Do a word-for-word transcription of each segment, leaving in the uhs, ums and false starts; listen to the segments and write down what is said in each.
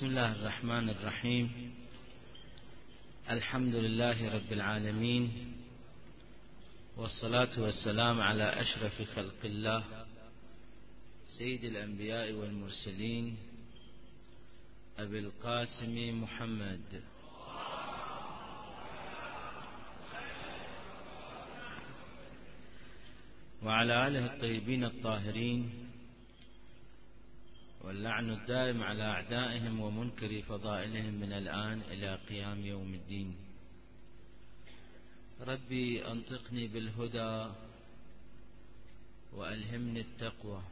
بسم الله الرحمن الرحيم. الحمد لله رب العالمين، والصلاة والسلام على أشرف خلق الله سيد الأنبياء والمرسلين أبي القاسم محمد وعلى آله الطيبين الطاهرين، واللعن الدائم على أعدائهم ومنكر فضائلهم من الآن إلى قيام يوم الدين. ربي أنطقني بالهدى وألهمني التقوى.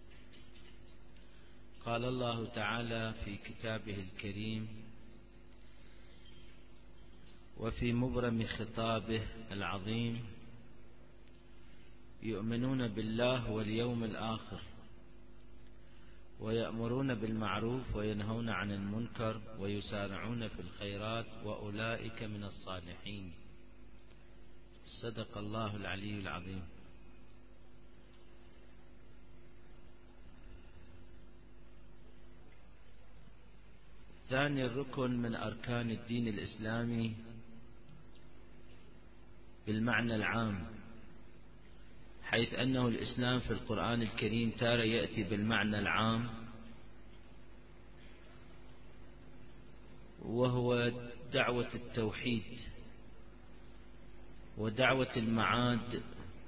قال الله تعالى في كتابه الكريم وفي مبرم خطابه العظيم: يؤمنون بالله واليوم الآخر ويأمرون بالمعروف وينهون عن المنكر ويسارعون في الخيرات وأولئك من الصالحين. صدق الله العلي العظيم. ثاني الركن من أركان الدين الإسلامي بالمعنى العام، حيث أنه الإسلام في القرآن الكريم تارة يأتي بالمعنى العام، وهو دعوة التوحيد ودعوة المعاد،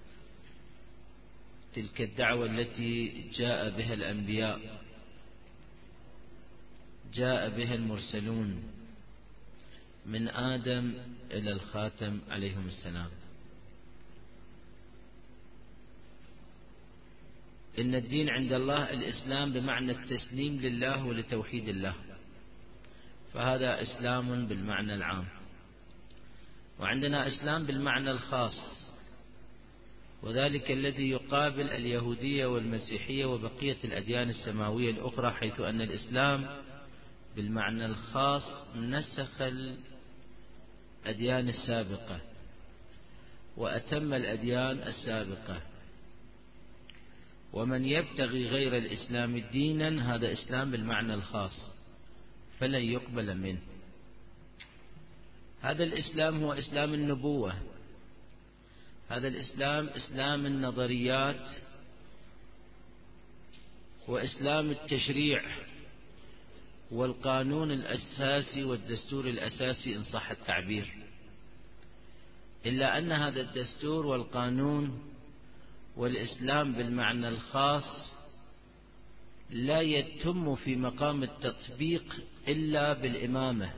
تلك الدعوة التي جاء بها الأنبياء، جاء بها المرسلون من آدم إلى الخاتم عليهم السلام. إن الدين عند الله الإسلام بمعنى التسليم لله ولتوحيد الله، فهذا إسلام بالمعنى العام. وعندنا إسلام بالمعنى الخاص، وذلك الذي يقابل اليهودية والمسيحية وبقية الأديان السماوية الأخرى، حيث أن الإسلام بالمعنى الخاص نسخ الأديان السابقة وأتم الأديان السابقة، ومن يبتغي غير الإسلام دينا هذا إسلام بالمعنى الخاص فلن يقبل منه. هذا الإسلام هو إسلام النبوة، هذا الإسلام إسلام النظريات وإسلام التشريع والقانون الأساسي والدستور الأساسي إن صح التعبير، إلا أن هذا الدستور والقانون والإسلام بالمعنى الخاص لا يتم في مقام التطبيق إلا بالإمامة،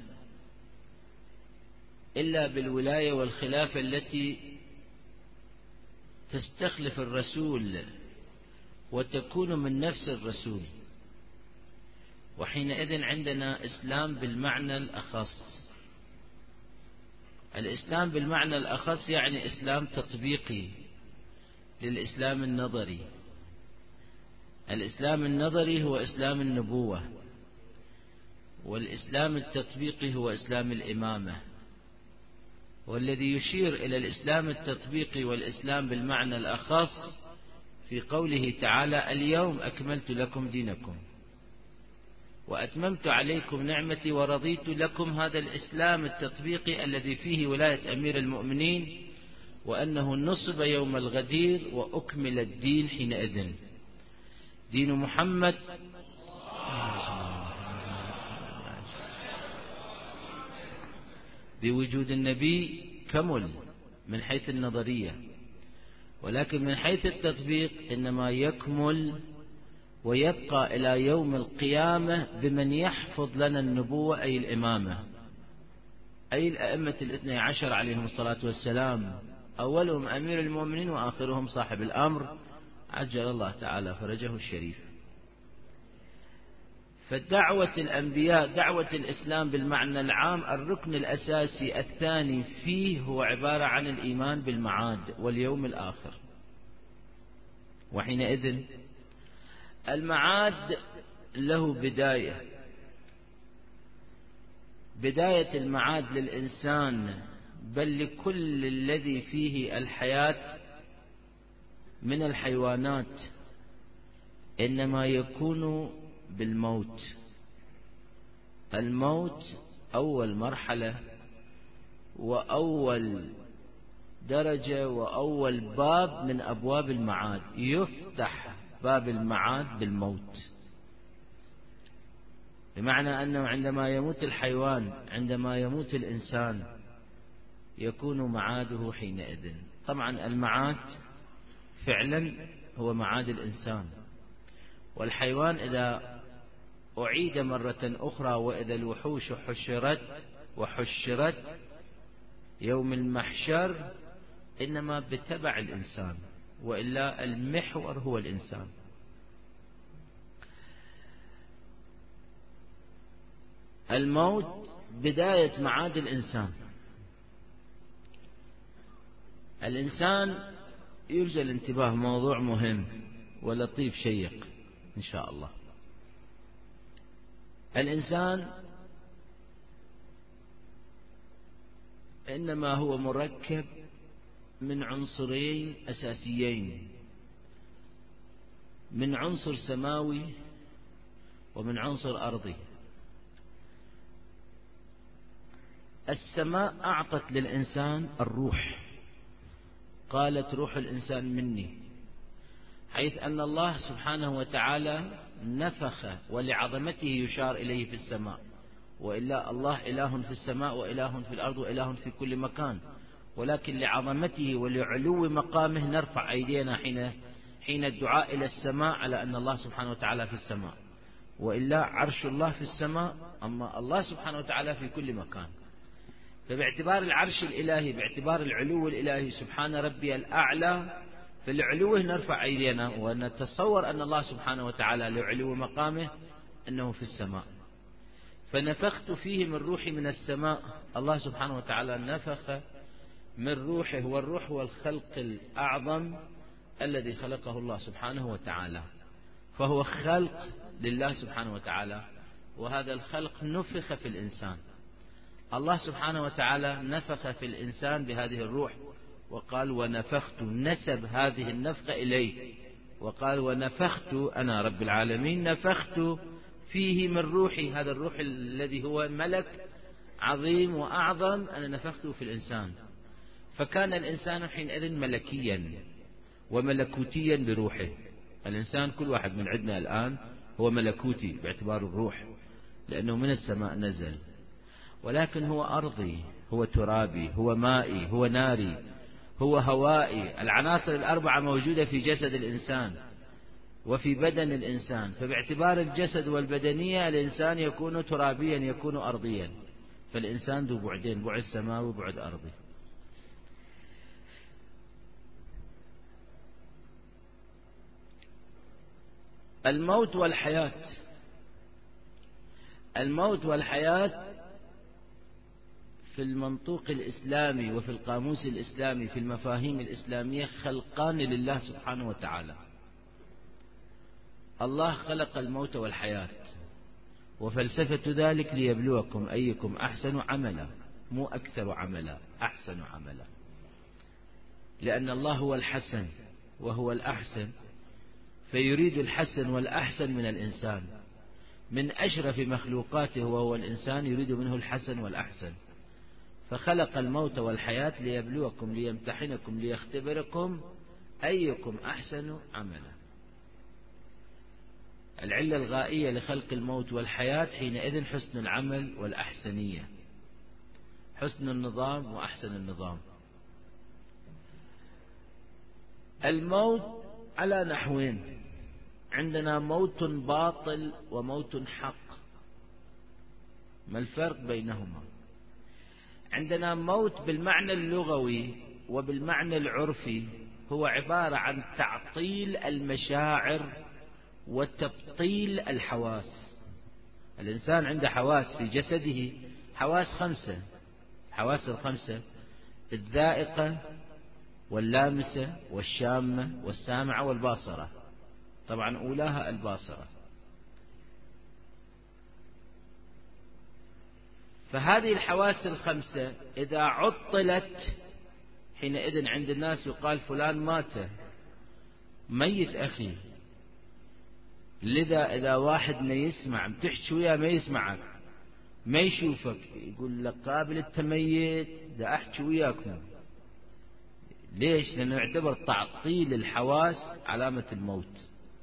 إلا بالولاية والخلافة التي تستخلف الرسول وتكون من نفس الرسول. وحينئذ عندنا إسلام بالمعنى الأخص. الإسلام بالمعنى الأخص يعني إسلام تطبيقي للإسلام النظري. الإسلام النظري هو إسلام النبوة، والإسلام التطبيقي هو إسلام الإمامة. والذي يشير إلى الإسلام التطبيقي والإسلام بالمعنى الأخص في قوله تعالى: اليوم أكملت لكم دينكم وأتممت عليكم نعمتي ورضيت لكم. هذا الإسلام التطبيقي الذي فيه ولاية أمير المؤمنين، وأنه نصب يوم الغدير وأكمل الدين حينئذ. دين محمد بوجود النبي كمل من حيث النظرية، ولكن من حيث التطبيق إنما يكمل ويبقى إلى يوم القيامة بمن يحفظ لنا النبوة، أي الإمامة، أي الأئمة الاثني عشر عليهم الصلاة والسلام، أولهم أمير المؤمنين وآخرهم صاحب الأمر عجل الله تعالى فرجه الشريف. فدعوة الأنبياء، دعوة الإسلام بالمعنى العام، الركن الأساسي الثاني فيه هو عبارة عن الإيمان بالمعاد واليوم الآخر. وحينئذ المعاد له بداية، بداية المعاد للإنسان بل لكل الذي فيه الحياة من الحيوانات إنما يكون بالموت. الموت أول مرحلة وأول درجة وأول باب من أبواب المعاد. يفتح باب المعاد بالموت، بمعنى أنه عندما يموت الحيوان، عندما يموت الإنسان، يكون معاده حينئذ. طبعا المعاد فعلا هو معاد الإنسان، والحيوان إذا أعيد مرة أخرى وإذا الوحوش حشرت وحشرت يوم المحشر إنما بتبع الإنسان، وإلا المحور هو الإنسان. الموت بداية معاد الإنسان. الإنسان يرجى الانتباه، موضوع مهم ولطيف شيق إن شاء الله. الإنسان إنما هو مركب من عنصرين أساسيين، من عنصر سماوي ومن عنصر أرضي. السماء أعطت للإنسان الروح، قالت روح الإنسان مني، حيث أن الله سبحانه وتعالى نفخ، ولعظمته يشار إليه في السماء، وإلا الله إله في السماء وإله في الأرض وإله في كل مكان، ولكن لعظمته ولعلو مقامه نرفع أيدينا حين حين الدعاء إلى السماء على أن الله سبحانه وتعالى في السماء، وإلا عرش الله في السماء، أما الله سبحانه وتعالى في كل مكان. فباعتبار العرش الإلهي، باعتبار العلو الإلهي سبحان ربي الأعلى، فلعلوه نرفع أيدينا ونتصور أن الله سبحانه وتعالى لعلو مقامه أنه في السماء. فنفخت فيه من روحي من السماء. الله سبحانه وتعالى نفخ من روحه، والروح هو الخلق الأعظم الذي خلقه الله سبحانه وتعالى، فهو خلق لله سبحانه وتعالى، وهذا الخلق نفخ في الإنسان. الله سبحانه وتعالى نفخ في الإنسان بهذه الروح، وقال ونفخت، نسب هذه النفخة إليه، وقال ونفخت أنا رب العالمين نفخت فيه من روحي، هذا الروح الذي هو ملك عظيم وأعظم أنا نفخته في الإنسان. فكان الإنسان حينئذ ملكيا وملكوتيا بروحه. الإنسان كل واحد من عندنا الآن هو ملكوتي باعتبار الروح، لأنه من السماء نزل، ولكن هو أرضي، هو ترابي، هو مائي، هو ناري، هو هوائي. العناصر الأربعة موجودة في جسد الإنسان وفي بدن الإنسان، فباعتبار الجسد والبدنية الإنسان يكون ترابيا يكون أرضيا. فالإنسان ذو بعدين، بعد سماوي وبعد أرضي. الموت والحياة. الموت والحياة في المنطوق الإسلامي وفي القاموس الإسلامي في المفاهيم الإسلامية خلقان لله سبحانه وتعالى. الله خلق الموت والحياة، وفلسفة ذلك ليبلوكم أيكم أحسن عملا، مو أكثر عملا، أحسن عملا، لأن الله هو الحسن وهو الأحسن، فيريد الحسن والأحسن من الإنسان، من أشرف مخلوقاته وهو الإنسان يريد منه الحسن والأحسن. فخلق الموت والحياة ليبلوكم ليمتحنكم ليختبركم أيكم أحسن عملا. العلة الغائية لخلق الموت والحياة حينئذ حسن العمل والأحسنية، حسن النظام وأحسن النظام. الموت على نحوين، عندنا موت باطل وموت حق. ما الفرق بينهما؟ عندنا موت بالمعنى اللغوي وبالمعنى العرفي، هو عبارة عن تعطيل المشاعر وتبطيل الحواس. الإنسان عنده حواس في جسده، حواس خمسة، حواس الخمسة الذائقة واللامسة والشامة والسامعة والباصرة، طبعا أولاها الباصرة. فهذه الحواس الخمسة إذا عطلت حينئذ عند الناس يقال فلان مات، ميت أخي. لذا إذا واحد ما يسمع بتحكي وياه ما يسمعك، ما يشوفك يقول لك قابل التميت ده أحكي وياكم. ليش؟ لأنه يعتبر تعطيل الحواس علامة الموت.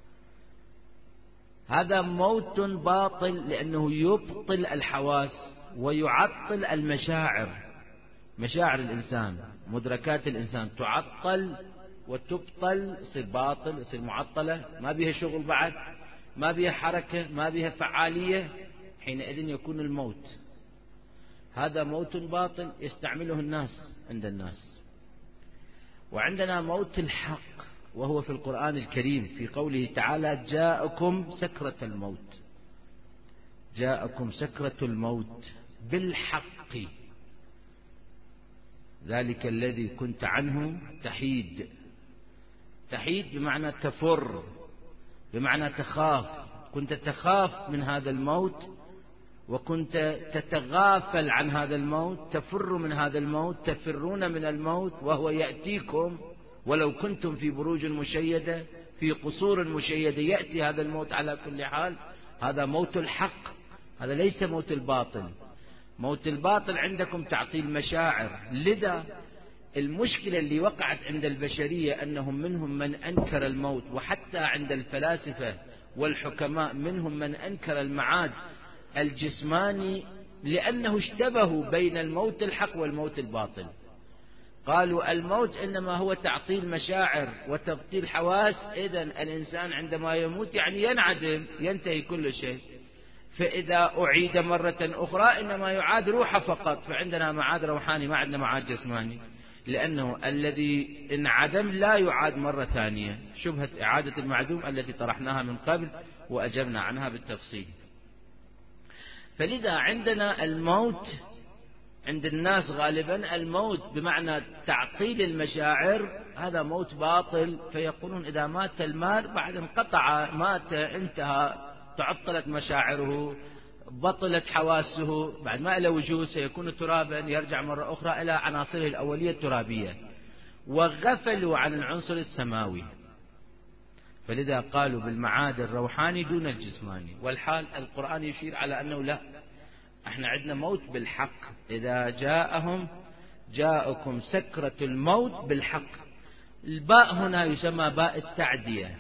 هذا موت باطل لأنه يبطل الحواس ويعطل المشاعر. مشاعر الإنسان، مدركات الإنسان تعطل وتبطل، يصير باطل، يصير معطلة، ما بيها شغل بعد، ما بيها حركة، ما بيها فعالية. حينئذ يكون الموت. هذا موت باطل يستعمله الناس عند الناس. وعندنا موت الحق، وهو في القرآن الكريم في قوله تعالى: جاءكم سكرة الموت. جاءكم سكرة الموت بالحق، ذلك الذي كنت عنه تحيد. تحيد بمعنى تفر، بمعنى تخاف. كنت تخاف من هذا الموت، وكنت تتغافل عن هذا الموت، تفر من هذا الموت، تفرون من الموت وهو يأتيكم ولو كنتم في بروج مشيدة، في قصور مشيدة، يأتي هذا الموت على كل حال. هذا موت الحق، هذا ليس موت الباطل. موت الباطل عندكم تعطيل مشاعر. لذا المشكلة اللي وقعت عند البشرية أنهم منهم من أنكر الموت، وحتى عند الفلاسفة والحكماء منهم من أنكر المعاد الجسماني، لأنه اشتبهوا بين الموت الحق والموت الباطل. قالوا الموت إنما هو تعطيل مشاعر وتبطيل حواس، إذن الإنسان عندما يموت يعني ينعدم، ينتهي كل شيء. فإذا أعيد مرة أخرى إنما يعاد روحه فقط. فعندنا معاد روحاني، ما عندنا معاد جسماني، لأنه الذي انعدم لا يعاد مرة ثانية. شبهة إعادة المعدوم التي طرحناها من قبل وأجبنا عنها بالتفصيل. فلذا عندنا الموت عند الناس غالبا الموت بمعنى تعطيل المشاعر، هذا موت باطل. فيقولون إذا مات المال بعد انقطع، مات، انتهى، تعطلت مشاعره، بطلت حواسه، بعد ما له وجود، سيكون ترابا، يرجع مرة أخرى إلى عناصره الأولية الترابية. وغفلوا عن العنصر السماوي، فلذا قالوا بالمعاد الروحاني دون الجسماني. والحال القرآن يشير على أنه لا، احنا عندنا موت بالحق. إذا جاءهم جاءكم سكرة الموت بالحق. الباء هنا يسمى باء التعدية،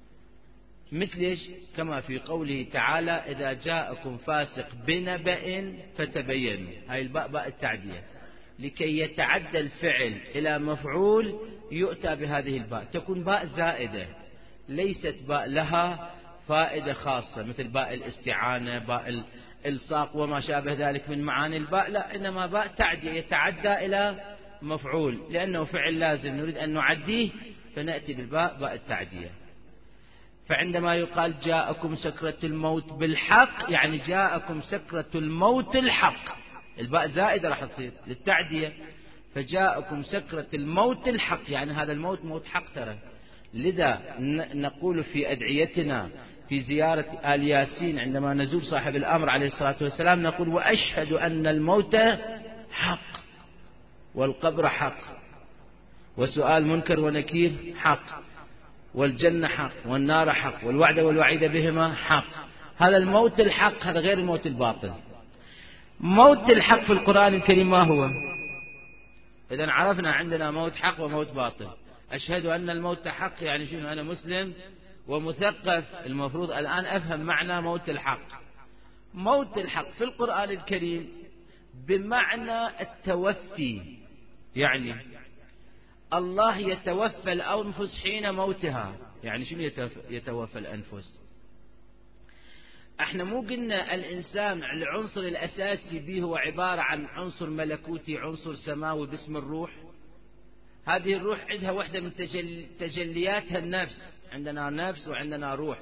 مثل ايش؟ كما في قوله تعالى: إذا جاءكم فاسق بنبأ فتبينوا. هاي الباء باء التعدية، لكي يتعدى الفعل إلى مفعول يؤتى بهذه الباء، تكون باء زائدة، ليست باء لها فائدة خاصة مثل باء الاستعانة، باء الإلصاق وما شابه ذلك من معاني الباء، لا، إنما باء تعدية، يتعدى إلى مفعول، لأنه فعل لازم نريد أن نعديه فنأتي بالباء باء التعدية. فعندما يقال جاءكم سكرة الموت بالحق، يعني جاءكم سكرة الموت الحق، الباء زائدة راح تصير للتعدية. فجاءكم سكرة الموت الحق، يعني هذا الموت موت حق ترى. لذا نقول في أدعيتنا في زيارة آل ياسين عندما نزور صاحب الأمر عليه الصلاة والسلام، نقول: وأشهد أن الموت حق، والقبر حق، وسؤال منكر ونكير حق، والجنة حق، والنار حق، والوعد والوعيد بهما حق. هذا الموت الحق، هذا غير الموت الباطل. موت الحق في القرآن الكريم ما هو؟ إذن عرفنا عندنا موت حق وموت باطل. أشهد أن الموت حق يعني شنو؟ أنا مسلم ومثقف، المفروض الآن أفهم معنى موت الحق. موت الحق في القرآن الكريم بمعنى التوفي، يعني الله يتوفى الأنفس حين موتها. يعني شنو يتوفى الأنفس؟ احنا مو قلنا الإنسان العنصر الأساسي به هو عبارة عن عنصر ملكوتي، عنصر سماوي باسم الروح. هذه الروح عندها واحدة من تجل تجلياتها النفس. عندنا نفس وعندنا روح،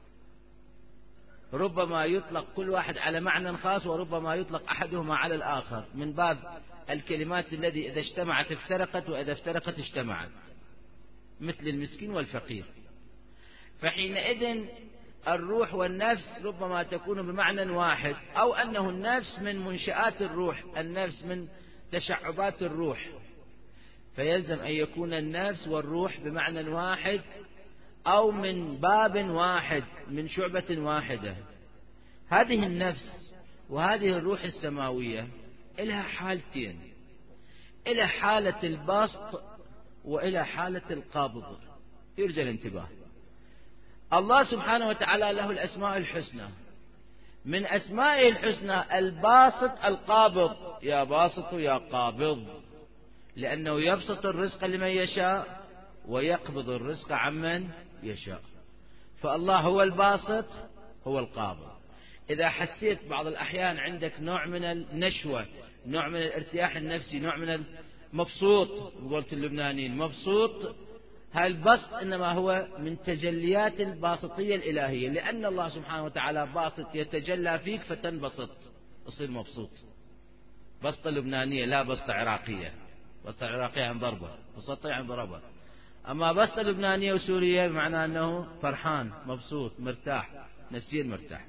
ربما يطلق كل واحد على معنى خاص، وربما يطلق أحدهما على الآخر، من باب الكلمات الذي إذا اجتمعت افترقت، وإذا افترقت اجتمعت، مثل المسكين والفقير. فحينئذ الروح والنفس ربما تكون بمعنى واحد، أو أنه النفس من منشآت الروح، النفس من تشعبات الروح، فيلزم أن يكون النفس والروح بمعنى واحد، أو من باب واحد، من شعبة واحدة. هذه النفس وهذه الروح السماوية إلها حالتين، إلى حالة البسط وإلى حالة القبض. يرجى الانتباه. الله سبحانه وتعالى له الأسماء الحسنى، من أسمائه الحسنى الباسط القابض، يا باسط يا قابض، لأنه يبسط الرزق لمن يشاء ويقبض الرزق عمن يشاء. فالله هو الباسط هو القابض. إذا حسيت بعض الأحيان عندك نوع من النشوة، نوع من الارتياح النفسي، نوع من المبسوط، قلت اللبنانيين مبسوط، هالبسط إنما هو من تجليات الباسطية الإلهية، لأن الله سبحانه وتعالى باسط يتجلى فيك فتنبسط، تصير مبسوط. بسطة لبنانية لا بسطة عراقية. بسطة عراقية عن ضربة، بسطة عن ضربة. أما بسطة لبنانية وسورية بمعنى أنه فرحان مبسوط مرتاح نفسيا مرتاح.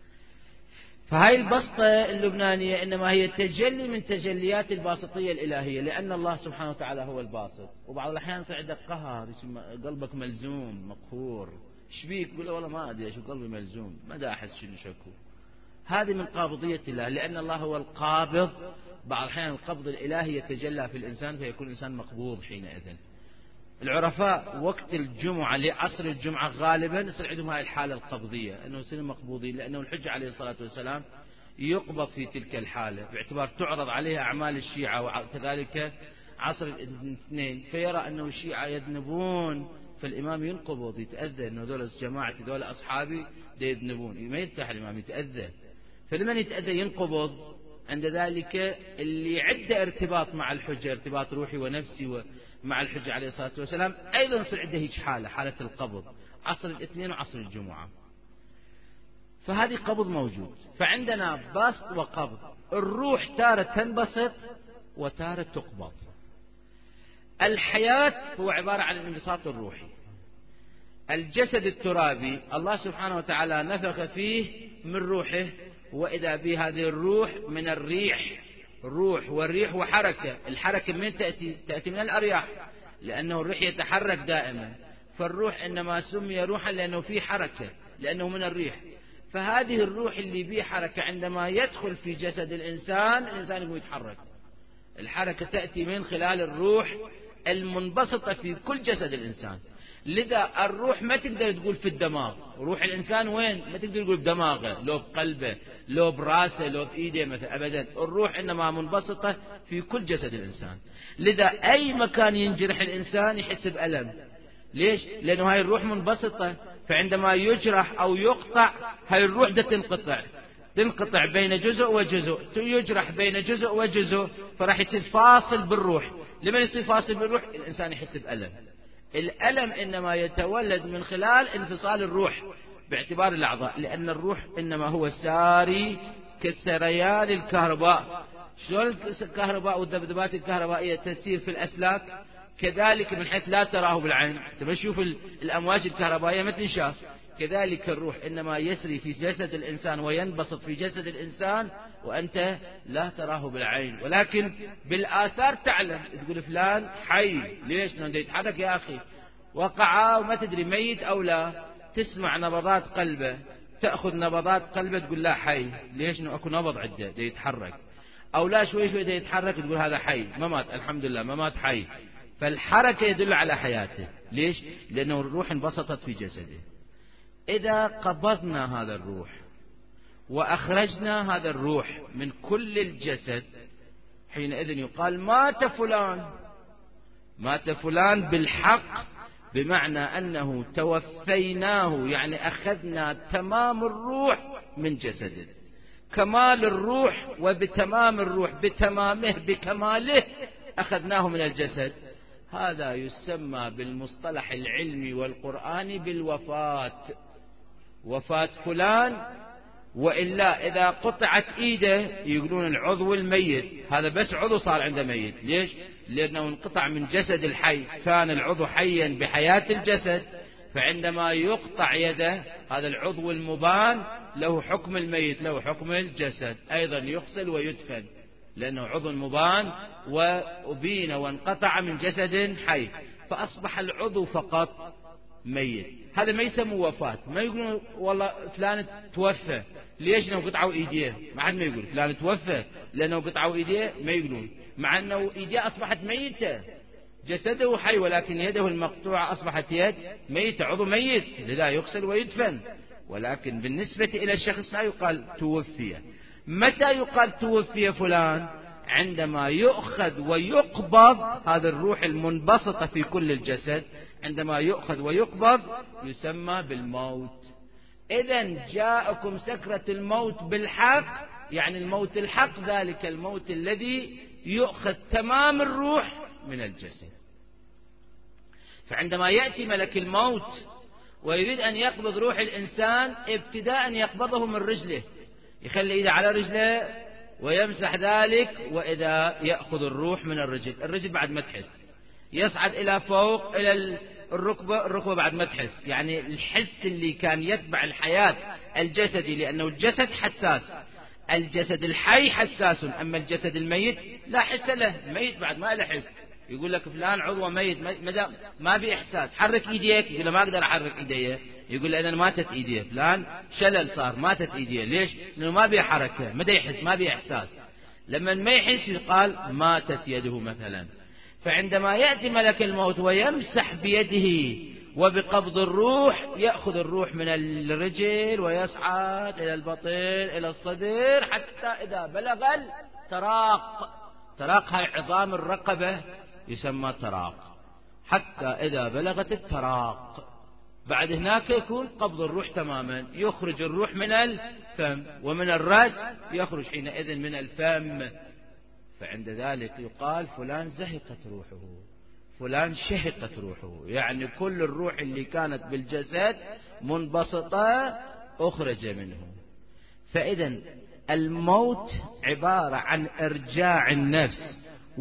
فهاي البسطة اللبنانية إنما هي تجلي من تجليات الباسطية الإلهية، لأن الله سبحانه وتعالى هو الباسط. وبعض الأحيان يصير عندك قهر، قلبك ملزوم مقهور، ايش بيك؟ تقول والله ما أدري شو قلبي ملزوم، ما دا أحس شنو شكو. هذه من قابضية الله، لأن الله هو القابض. بعض الأحيان القبض الإلهي يتجلى في الإنسان فيكون الإنسان مقبوض حينئذ. العرفاء وقت الجمعة لعصر الجمعة غالبا يصير عندهم هاي الحالة القبضية، أنه يصيروا مقبوضين، لأنه الحجة عليه الصلاة والسلام يقبض في تلك الحالة باعتبار تعرض عليه أعمال الشيعة، وكذلك عصر الاثنين، فيرى أنه الشيعة يذنبون فالإمام ينقبض يتأذى، أنه ذول جماعتي ذول أصحابي يذنبون، ما يرتاح الإمام يتأذى. فلمن يتأذى ينقبض. عند ذلك اللي عنده ارتباط مع الحجة، ارتباط روحي ونفسي مع الحجة عليه الصلاة والسلام، أيضا يصير عنده هيك حالة، حالة القبض، عصر الاثنين وعصر الجمعة. فهذه قبض موجود. فعندنا بسط وقبض. الروح تارة تنبسط وتارة تقبض. الحياة هو عبارة عن الانبساط الروحي. الجسد الترابي الله سبحانه وتعالى نفخ فيه من روحه، وإذا به هذه الروح من الريح. روح والريح وحركة. الحركة من تأتي؟ تأتي من الأرياح، لأنه الريح يتحرك دائما. فالروح إنما سمي روحا لأنه فيه حركة، لأنه من الريح. فهذه الروح اللي بيه حركة عندما يدخل في جسد الإنسان، الإنسان يقوم يتحرك. الحركة تأتي من خلال الروح المنبسطة في كل جسد الإنسان. لذا الروح ما تقدر تقول في الدماغ. روح الإنسان وين؟ ما تقدر تقول بدماغه، لو بقلبه، لو براسه، لو بإيده مثلا، أبدا. الروح إنما منبسطة في كل جسد الإنسان. لذا أي مكان ينجرح الإنسان يحس بألم. ليش؟ لأنه هاي الروح منبسطة. فعندما يجرح أو يقطع هاي الروح ده تنقطع تنقطع بين جزء وجزء، يجرح بين جزء وجزء، فراح يصير فاصل بالروح. لما يصير فاصل بالروح الإنسان يحس بألم. الألم إنما يتولد من خلال انفصال الروح باعتبار الأعضاء، لأن الروح إنما هو ساري كسريان الكهرباء. شلون الكهرباء والذبذبات الكهربائية تسير في الأسلاك، كذلك من حيث لا تراه بالعين. تبى تشوف الأمواج الكهربائية ما تنشاف. كذلك الروح إنما يسري في جسد الإنسان وينبسط في جسد الإنسان وأنت لا تراه بالعين، ولكن بالآثار تعلم. تقول فلان حي، ليش؟ لأنه يتحرك يا أخي. وقع وما تدري ميت أو لا. تسمع نبضات قلبه، تأخذ نبضات قلبه تقول لا حي، ليش؟ لأنه أكو نبض عده ده يتحرك. أو لا شوي شوي ده يتحرك تقول هذا حي، ما مات الحمد لله ما مات حي. فالحركة يدل على حياته. ليش؟ لأنه الروح انبسطت في جسده. إذا قبضنا هذا الروح وأخرجنا هذا الروح من كل الجسد، حينئذ يقال مات فلان. مات فلان بالحق، بمعنى أنه توفيناه، يعني أخذنا تمام الروح من جسده. كمال الروح وبتمام الروح بتمامه بكماله أخذناه من الجسد. هذا يسمى بالمصطلح العلمي والقرآني بالوفاة. وفاة فلان. وإلا إذا قطعت إيده يقولون العضو الميت، هذا بس عضو صار عنده ميت. ليش؟ لأنه انقطع من جسد الحي. كان العضو حيا بحياة الجسد، فعندما يقطع يده هذا العضو المبان له حكم الميت، له حكم الجسد. أيضا يغسل ويدفن لأنه عضو مبان وأبين وانقطع من جسد حي. فأصبح العضو فقط ميت، هذا ما يسموه وفاة. ما يقولون والله فلان توفى، ليش؟ لأنه قطعوا إيديه. ما حد ما يقول فلان توفى لأنه قطعوا إيديه، ما يقولون، مع أنه إيديه أصبحت ميتة، جسده حي ولكن يده المقطوعة أصبحت يد ميتة، عضو ميت، لذا يغسل ويدفن. ولكن بالنسبة إلى الشخص لا يقال توفي. متى يقال توفي فلان؟ عندما يؤخذ ويقبض هذا الروح المنبسطة في كل الجسد، عندما يؤخذ ويقبض يسمى بالموت. إذن جاءكم سكرة الموت بالحق، يعني الموت الحق، ذلك الموت الذي يؤخذ تمام الروح من الجسد. فعندما يأتي ملك الموت ويريد أن يقبض روح الإنسان، ابتداء يقبضه من رجله، يخلي إيده على رجله ويمسح ذلك، وإذا يأخذ الروح من الرجل، الرجل بعد ما تحس، يصعد إلى فوق إلى الركبة، الركبة بعد ما تحس، يعني الحس اللي كان يتبع الحياة الجسدي، لأنه الجسد حساس، الجسد الحي حساس، أما الجسد الميت لا حس له، ميت بعد ما له حس. يقول لك فلان عضو ميت، ما بإحساس، حرك إيديك، يقول له ما أقدر أحرك إيديه، يقول له أنا ماتت إيديه، فلان شلل صار، ماتت إيديه، ليش؟ لأنه ما بيه حركة، ما يحس، ما بيه إحساس. لما ما يحس يقال ماتت يده مثلا. فعندما يأتي ملك الموت ويمسح بيده وبقبض الروح، يأخذ الروح من الرجل ويصعد إلى البطن إلى الصدر، حتى إذا بلغ التراق، تراق هاي عظام الرقبة يسمى تراق، حتى إذا بلغت التراق، بعد هناك يكون قبض الروح تماما، يخرج الروح من الفم، ومن الرأس يخرج حينئذ من الفم. فعند ذلك يقال فلان زهقت روحه، فلان شهقت روحه، يعني كل الروح اللي كانت بالجسد منبسطة أخرج منه. فإذا الموت عبارة عن إرجاع النفس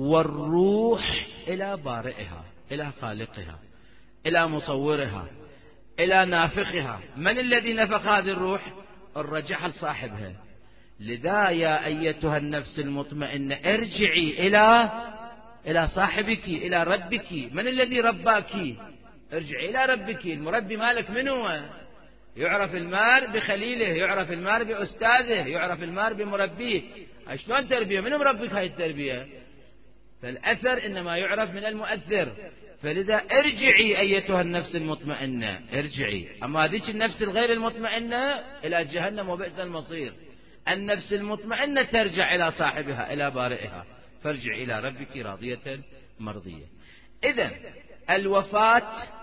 والروح إلى بارئها، إلى خالقها، إلى مصورها، إلى نافخها. من الذي نفخ هذه الروح؟ الرجعها لصاحبها. لذا يا أيتها النفس المطمئنة ارجعي إلى إلى صاحبك، إلى ربك. من الذي رباك؟ ارجعي إلى ربك. المربي مالك من هو؟ يعرف المار بخليله، يعرف المار بأستاذه، يعرف المار بمربيه. شلون تربية؟ من مربك هاي التربية؟ فالأثر إنما يعرف من المؤثر. فلذا ارجعي أيتها النفس المطمئنة، ارجعي. أما هذه النفس الغير المطمئنة إلى جهنم وبئس المصير. النفس المطمئنة ترجع إلى صاحبها، إلى بارئها، فارجع إلى ربك راضية مرضية. إذن الوفاة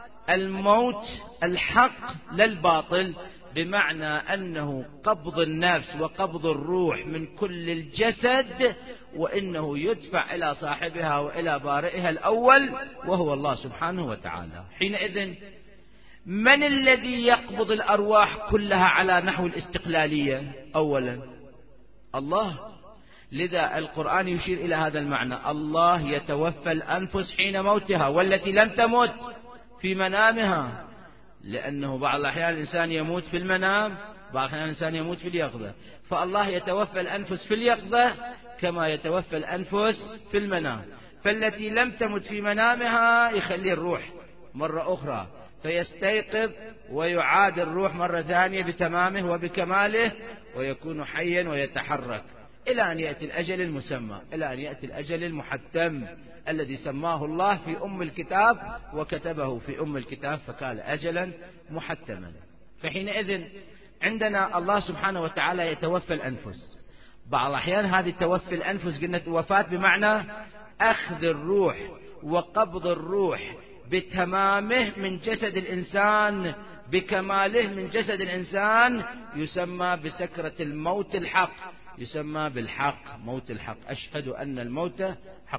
الموت الحق للباطل، بمعنى أنه قبض النفس وقبض الروح من كل الجسد، وإنه يدفع إلى صاحبها وإلى بارئها الأول وهو الله سبحانه وتعالى. حينئذ من الذي يقبض الأرواح كلها على نحو الاستقلالية؟ أولا الله. لذا القرآن يشير إلى هذا المعنى: الله يتوفى الأنفس حين موتها والتي لم تمت في منامها. لأنه بعض الأحيان الإنسان يموت في المنام، بعض الأحيان الإنسان يموت في اليقظة، فالله يتوفى الأنفس في اليقظة كما يتوفى الأنفس في المنام. فالتي لم تمت في منامها يخلي الروح مرة أخرى فيستيقظ ويعاد الروح مرة ثانية بتمامه وبكماله، ويكون حيا ويتحرك إلى أن يأتي الأجل المسمى، إلى أن يأتي الأجل المحتم الذي سماه الله في أم الكتاب وكتبه في أم الكتاب فكان أجلا محتما. فحينئذ عندنا الله سبحانه وتعالى يتوفى الأنفس. بعض الأحيان هذه توفي الأنفس قلنا وفاة بمعنى أخذ الروح وقبض الروح بتمامه من جسد الإنسان، بكماله من جسد الإنسان، يسمى بسكرة الموت الحق، يسمى بالحق، موت الحق. أشهد أن الموت حق.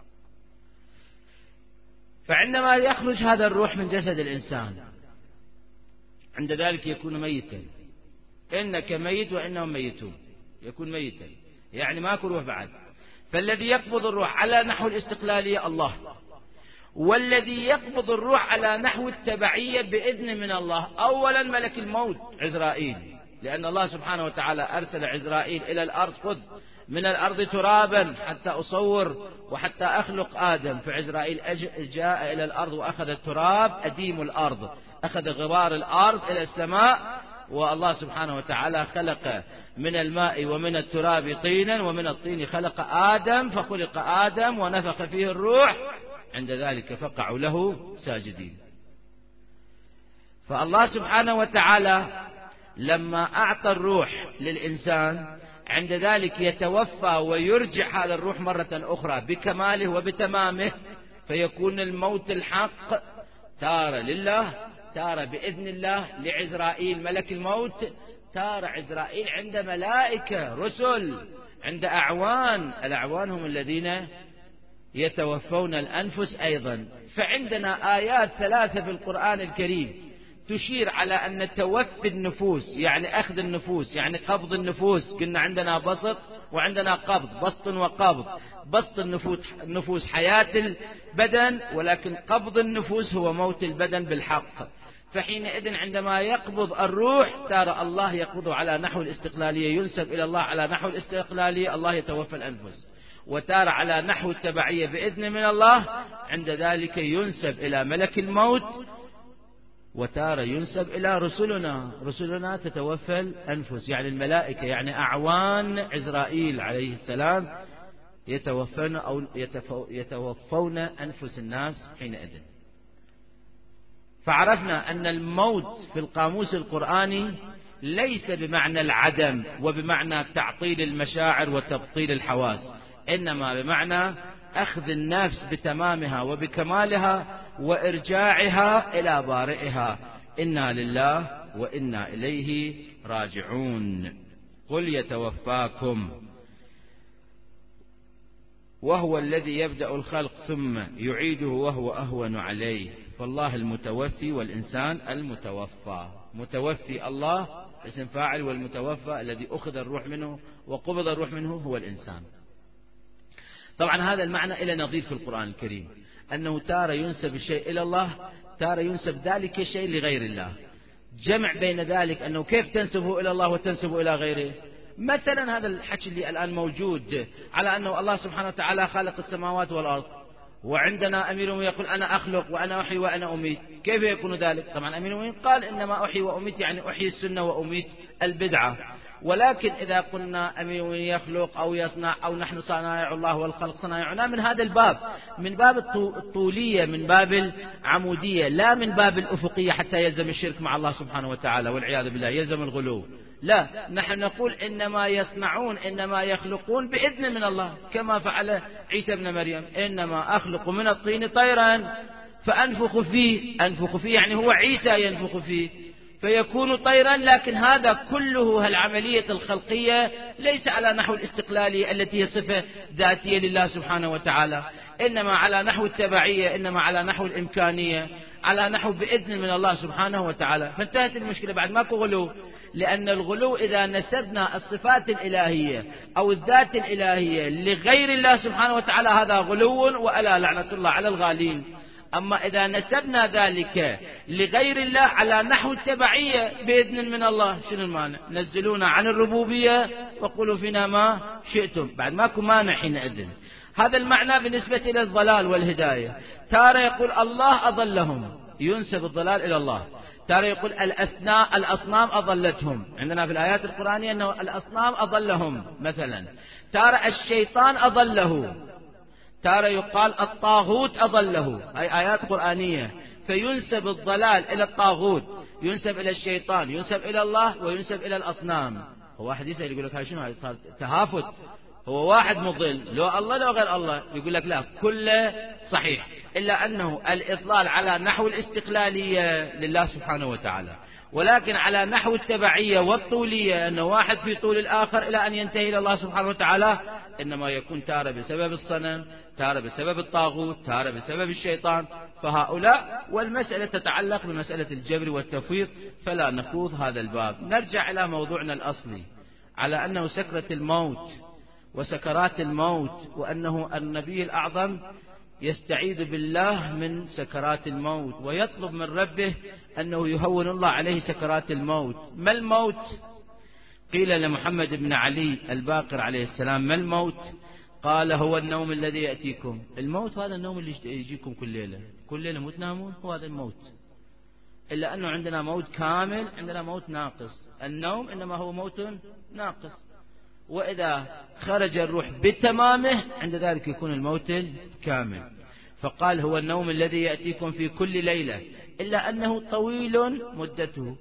فعندما يخرج هذا الروح من جسد الإنسان عند ذلك يكون ميتا. إنك ميت وإنهم ميتون، يكون ميتا يعني ماكو روح بعد. فالذي يقبض الروح على نحو الاستقلالية الله، والذي يقبض الروح على نحو التبعية بإذن من الله أولا ملك الموت عزرائيل، لأن الله سبحانه وتعالى أرسل عزرائيل إلى الأرض: خذ من الأرض ترابا حتى أصور وحتى أخلق آدم. فعزرائيل جاء إلى الأرض وأخذ التراب أديم الأرض، أخذ غبار الأرض إلى السماء، والله سبحانه وتعالى خلق من الماء ومن التراب طينا، ومن الطين خلق آدم، فخلق آدم ونفخ فيه الروح، عند ذلك فقعوا له ساجدين. فالله سبحانه وتعالى لما أعطى الروح للإنسان، عند ذلك يتوفى ويرجع هذا الروح مرة أخرى بكماله وبتمامه، فيكون الموت الحق تارة لله، تارة بإذن الله لعزرائيل ملك الموت، تارة عزرائيل عند ملائكة رسل، عند أعوان. الأعوان هم الذين يتوفون الأنفس أيضا. فعندنا آيات ثلاثة في القرآن الكريم تشير على أن توفي النفوس يعني أخذ النفوس، يعني قبض النفوس. قلنا عندنا بسط وعندنا قبض، بسط وقبض. بسط النفوس حياة البدن، ولكن قبض النفوس هو موت البدن بالحق. فحينئذ عندما يقبض الروح، ترى الله يقبضه على نحو الاستقلالية، ينسب إلى الله على نحو الاستقلالية، الله يتوفى الأنفس. وتار على نحو التبعية بإذن من الله، عند ذلك ينسب إلى ملك الموت. وتار ينسب إلى رسلنا، رسلنا تتوفى الأنفس يعني الملائكة، يعني أعوان عزرائيل عليه السلام يتوفون أو يتوفون أنفس الناس حينئذ. فعرفنا أن الموت في القاموس القرآني ليس بمعنى العدم وبمعنى تعطيل المشاعر وتبطيل الحواس، إنما بمعنى أخذ النفس بتمامها وبكمالها وإرجاعها إلى بارئها. إنا لله وإنا إليه راجعون. قل يتوفاكم وهو الذي يبدأ الخلق ثم يعيده وهو أهون عليه، فالله المتوفي والإنسان المتوفى. متوفي الله اسم فاعل، والمتوفى الذي أخذ الروح منه وقبض الروح منه هو الإنسان. طبعا هذا المعنى إلى نظير في القرآن الكريم، أنه تارة ينسب الشيء إلى الله، تارة ينسب ذلك الشيء لغير الله. جمع بين ذلك أنه كيف تنسبه إلى الله وتنسبه إلى غيره. مثلا هذا الحكي اللي الآن موجود على أنه الله سبحانه وتعالى خلق السماوات والأرض، وعندنا أمير يقول أنا أخلق وأنا أحيي وأنا أميت، كيف يكون ذلك؟ طبعا أمير قال إنما أحيي وأميت يعني أحيي السنة وأميت البدعة. ولكن إذا قلنا أمير يخلق أو يصنع أو نحن صنائع الله والخلق صنائعنا، من هذا الباب، من باب الطولية، من باب العمودية، لا من باب الأفقية حتى يلزم الشرك مع الله سبحانه وتعالى والعياذ بالله، يلزم الغلو. لا، نحن نقول إنما يصنعون، إنما يخلقون بإذن من الله، كما فعل عيسى ابن مريم، إنما أخلق من الطين طيرا فأنفخ فيه. أنفخ فيه يعني هو عيسى ينفخ فيه فيكون طيرا. لكن هذا كله العملية الخلقية ليس على نحو الاستقلالية التي هي صفة ذاتية لله سبحانه وتعالى، إنما على نحو التبعية، إنما على نحو الإمكانية، على نحو بإذن من الله سبحانه وتعالى. فانتهت المشكلة، بعد ماكو غلو. لأن الغلو إذا نسبنا الصفات الإلهية أو الذات الإلهية لغير الله سبحانه وتعالى هذا غلو، وألا لعنة الله على الغالين. أما إذا نسبنا ذلك لغير الله على نحو التبعية بإذن من الله، شنو المانع؟ نزلونا عن الربوبية وقولوا فينا ما شئتم، بعد ماكو مانع حينئذ. هذا المعنى بالنسبة إلى الضلال والهداية. تارة يقول الله أضلهم، ينسب الضلال إلى الله. تارة يقول الأصنام أضلتهم، عندنا في الآيات القرآنية أنه الأصنام أضلهم مثلا. تارة الشيطان أضله، تارة يقال الطاغوت أضله، أي آيات قرآنية. فينسب الضلال إلى الطاغوت، ينسب إلى الشيطان، ينسب إلى الله، وينسب إلى الأصنام. هو واحد يسأل يقول لك هاي شنو؟ هاي صار تهافت، هو واحد مضل لو الله لو غير الله، يقول لك لا كله صحيح، إلا أنه الإضلال على نحو الاستقلالية لله سبحانه وتعالى، ولكن على نحو التبعية والطولية، أن واحد في طول الآخر إلى أن ينتهي إلى الله سبحانه وتعالى، إنما يكون تارة بسبب الصنم، تارة بسبب الطاغوت، تارة بسبب الشيطان. فهؤلاء، والمسألة تتعلق بمسألة الجبر والتفويض، فلا نخوض هذا الباب. نرجع إلى موضوعنا الأصلي، على أنه سكرة الموت وسكرات الموت، وأنه النبي الأعظم يستعيذ بالله من سكرات الموت ويطلب من ربه أنه يهون الله عليه سكرات الموت. ما الموت؟ قيل لمحمد بن علي الباقر عليه السلام ما الموت؟ قال هو النوم الذي يأتيكم. الموت هذا النوم اللي يجيكم كل ليلة، كل ليلة مو تنامون، هو هذا الموت. إلا أنه عندنا موت كامل، عندنا موت ناقص. النوم إنما هو موت ناقص، وإذا خرج الروح بتمامه عند ذلك يكون الموت الكامل. فقال هو النوم الذي يأتيكم في كل ليلة، إلا أنه طويل مدته،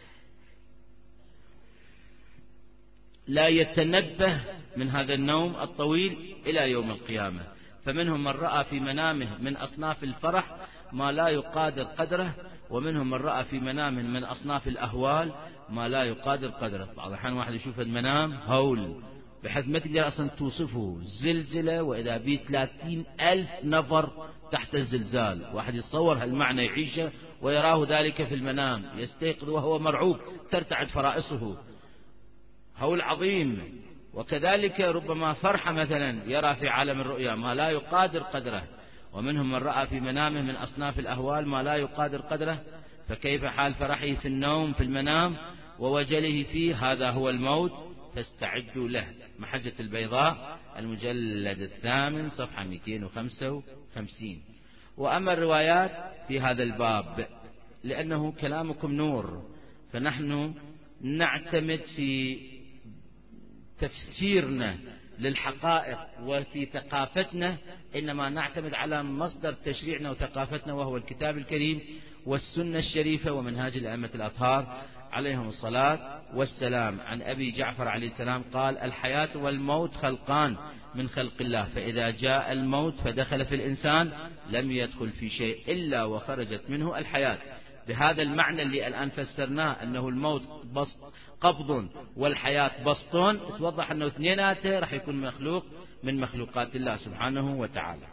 لا يتنبه من هذا النوم الطويل إلى يوم القيامة. فمنهم من رأى في منامه من أصناف الفرح ما لا يقادر قدره، ومنهم من رأى في منامه من أصناف الأهوال ما لا يقادر قدره. بعض الأحيان واحد يشوف المنام هول بحيث ما تقدر أصلا توصفه، زلزلة وإذا بيه ثلاثين ألف نفر تحت الزلزال، واحد يتصور هالمعنى يعيشه ويراه ذلك في المنام، يستيقظ وهو مرعوب ترتعد فرائصه، هول عظيم. وكذلك ربما فرحة مثلا يرى في عالم الرؤيا ما لا يقادر قدره. ومنهم من رأى في منامه من أصناف الأهوال ما لا يقادر قدره، فكيف حال فرحه في النوم في المنام ووجله فيه؟ هذا هو الموت فاستعدوا له. محجة البيضاء المجلد الثامن صفحة مئتين وخمسة وخمسين. وأما الروايات في هذا الباب لأنه كلامكم نور، فنحن نعتمد في تفسيرنا للحقائق وفي ثقافتنا إنما نعتمد على مصدر تشريعنا وثقافتنا، وهو الكتاب الكريم والسنة الشريفة ومنهاج الأئمة الأطهار عليهم الصلاة والسلام. عن أبي جعفر عليه السلام قال الحياة والموت خلقان من خلق الله، فإذا جاء الموت فدخل في الإنسان لم يدخل في شيء إلا وخرجت منه الحياة. بهذا المعنى اللي الآن فسرناه أنه الموت بسط قبض والحياة بسط، توضح أنه اثنيناته راح يكون مخلوق من مخلوقات الله سبحانه وتعالى.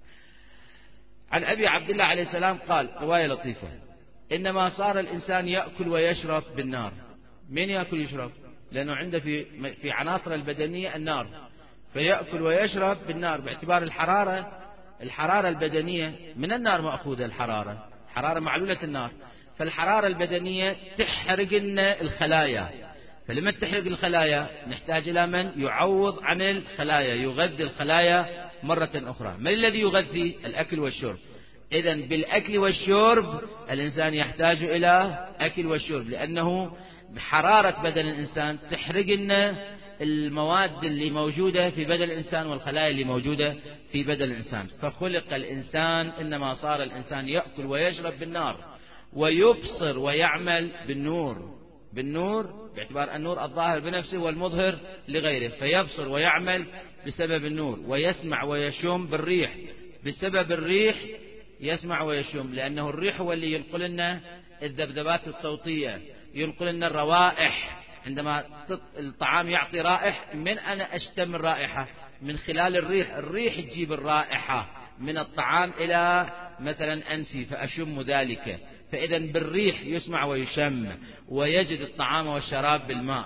عن أبي عبد الله عليه السلام قال رواية لطيفة: إنما صار الإنسان يأكل ويشرب بالنار. من يأكل ويشرب؟ لأنه عنده في في عناصر البدنية النار، فيأكل ويشرب بالنار باعتبار الحرارة. الحرارة البدنية من النار مأخوذة، الحرارة حرارة معلولة النار، فالحرارة البدنية تحرق لنا الخلايا، فلما تحرق الخلايا نحتاج إلى من يعوض عن الخلايا، يغذي الخلايا مرة أخرى. ما الذي يغذي؟ الأكل والشرب. إذن بالأكل والشرب الإنسان يحتاج إلى أكل والشرب، لأنه حرارة بدن الإنسان تحرق لنا المواد اللي موجودة في بدن الإنسان والخلايا اللي موجودة في بدن الإنسان. فخلق الإنسان، إنما صار الإنسان يأكل ويشرب بالنار ويبصر ويعمل بالنور. بالنور باعتبار النور الظاهر بنفسه والمظهر لغيره، فيبصر ويعمل بسبب النور، ويسمع ويشم بالريح بسبب الريح، يسمع ويشم لأنه الريح هو اللي ينقل لنا الذبذبات الصوتية، ينقل لنا الروائح. عندما الطعام يعطي رائح، من أنا أشتم الرائحة؟ من خلال الريح. الريح تجيب الرائحة من الطعام إلى مثلا أنفي فأشم ذلك. فإذا بالريح يسمع ويشم، ويجد الطعام والشراب بالماء،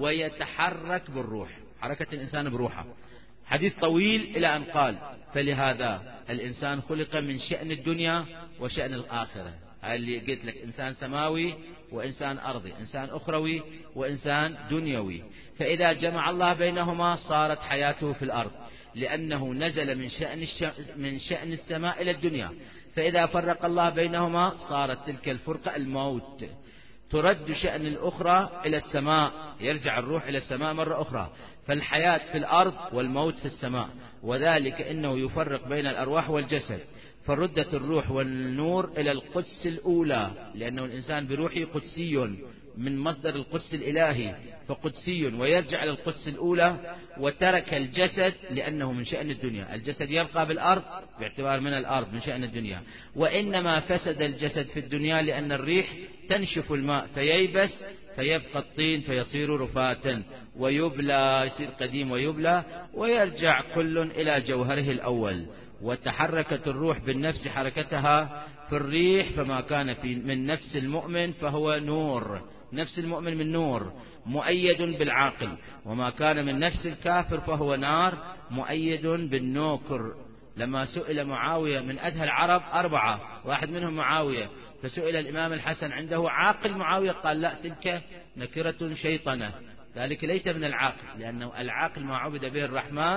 ويتحرك بالروح، حركة الإنسان بروحه. حديث طويل إلى أن قال فلهذا الإنسان خلق من شأن الدنيا وشأن الآخرة. هاي اللي قلت لك، إنسان سماوي وإنسان أرضي، إنسان أخروي وإنسان دنيوي. فإذا جمع الله بينهما صارت حياته في الأرض، لأنه نزل من شأن, الش... من شأن السماء إلى الدنيا. فإذا فرق الله بينهما صارت تلك الفرقة الموت. ترد شأن الأخرى إلى السماء، يرجع الروح إلى السماء مرة أخرى. فالحياة في الأرض والموت في السماء، وذلك إنه يفرق بين الأرواح والجسد. فردت الروح والنور إلى القدس الأولى، لأنه الإنسان بروحه قدسي من مصدر القدس الإلهي، فقدسي، ويرجع إلى القدس الأولى. وترك الجسد لأنه من شأن الدنيا. الجسد يبقى بالأرض باعتبار من الأرض من شأن الدنيا، وإنما فسد الجسد في الدنيا لأن الريح تنشف الماء فييبس، فيبقى الطين فيصير رفاتا ويبلى، يصير قديم ويبلى، ويرجع كل إلى جوهره الأول. وتحركت الروح بالنفس حركتها في الريح، فما كان في من نفس المؤمن فهو نور، نفس المؤمن من نور مؤيد بالعاقل، وما كان من نفس الكافر فهو نار مؤيد بالنوكر. لما سئل معاوية من أدهى العرب أربعة، واحد منهم معاوية، فسئل الإمام الحسن عنده عاقل معاوية؟ قال لا، تلك نكرة شيطنة، ذلك ليس من العاقل، لأنه العاقل ما عبد به الرحمن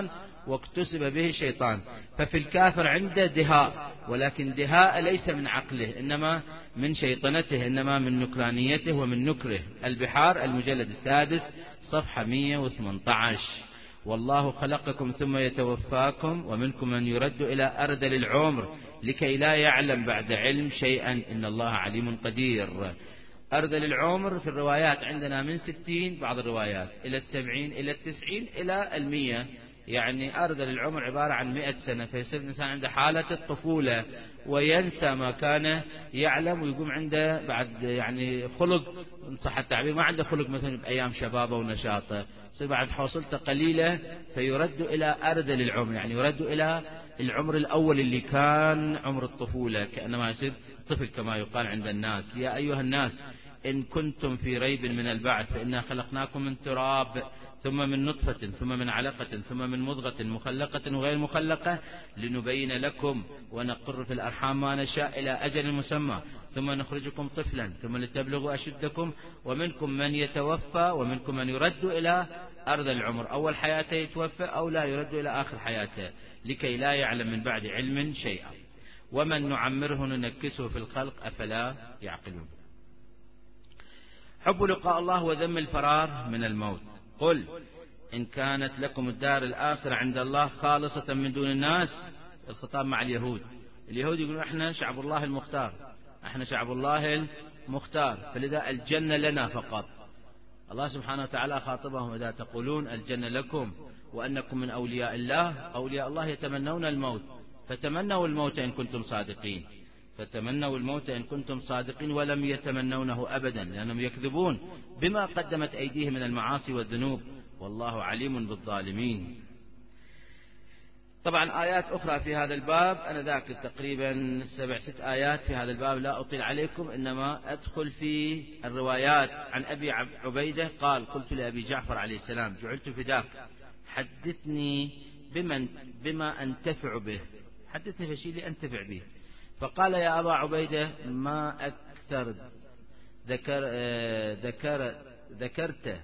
واكتسب به الشيطان. ففي الكافر عنده دهاء، ولكن دهاء ليس من عقله، إنما من شيطنته، إنما من نكرانيته ومن نكره. البحار المجلد السادس صفحة مئة وثمانية عشر. والله خلقكم ثم يتوفاكم ومنكم من يرد إلى أرذل العمر لكي لا يعلم بعد علم شيئا إن الله عليم قدير. أرذل العمر في الروايات عندنا من ستين، بعض الروايات إلى السبعين، إلى التسعين، إلى المية. يعني أرذل العمر عبارة عن مئة سنة، فيصير الإنسان عنده حالة الطفولة وينسى ما كان يعلم، ويقوم عنده بعد يعني خلق، إن صح التعبير، ما عنده خلق مثلا بأيام شبابه ونشاطه، يصير بعد حوصلته قليلة فيرد إلى أرذل العمر، يعني يرد إلى العمر الأول اللي كان عمر الطفولة، كأنما يصير طفل كما يقال عند الناس. يا أيها الناس إن كنتم في ريب من البعث فإنا خلقناكم من تراب ثم من نطفة ثم من علقة ثم من مضغة مخلقة وغير مخلقة لنبين لكم ونقر في الأرحام ما نشاء إلى أجل مسمى ثم نخرجكم طفلا ثم لتبلغوا أشدكم ومنكم من يتوفى ومنكم من يرد إلى أرض العمر، أول حياته يتوفى أو لا يرد إلى آخر حياته لكي لا يعلم من بعد علم شيئا. ومن نعمره ننكسه في الخلق أفلا يعقلون. حب لقاء الله وذم الفرار من الموت. قل إن كانت لكم الدار الآخرة عند الله خالصة من دون الناس. الخطاب مع اليهود. اليهود يقولون احنا شعب الله المختار، احنا شعب الله المختار، فلذا الجنة لنا فقط. الله سبحانه وتعالى خاطبهم إذا تقولون الجنة لكم وأنكم من أولياء الله، أولياء الله يتمنون الموت، فتمنوا الموت إن كنتم صادقين، فتمنوا الموت إن كنتم صادقين، ولم يتمنونه أبدا لأنهم يكذبون بما قدمت أيديهم من المعاصي والذنوب، والله عليم بالظالمين. طبعا آيات أخرى في هذا الباب، أنا ذاكر تقريبا سبع ست آيات في هذا الباب، لا أطيل عليكم، إنما أدخل في الروايات. عن أبي عبيدة قال قلت لأبي جعفر عليه السلام جعلت فداك حدثني بمن بما أنتفع به، حدثني بشيء لأنتفع به. فقال يا أبا عبيدة ما أكثر ذكر ذكر ذكرته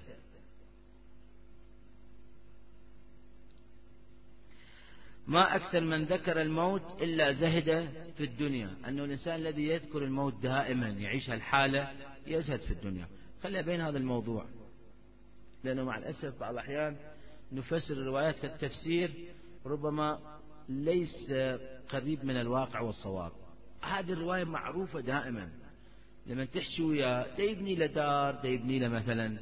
ما أكثر من ذكر الموت إلا زهد في الدنيا، أنه الإنسان الذي يذكر الموت دائما يعيش هالحالة يزهد في الدنيا. خلي بين هذا الموضوع، لأنه مع الأسف بعض الأحيان نفسر الروايات في التفسير ربما ليس قريب من الواقع والصواب. هذه الرواية معروفة دائما، لما تحكي وياه دا يبني له دار، دا يبني له مثلا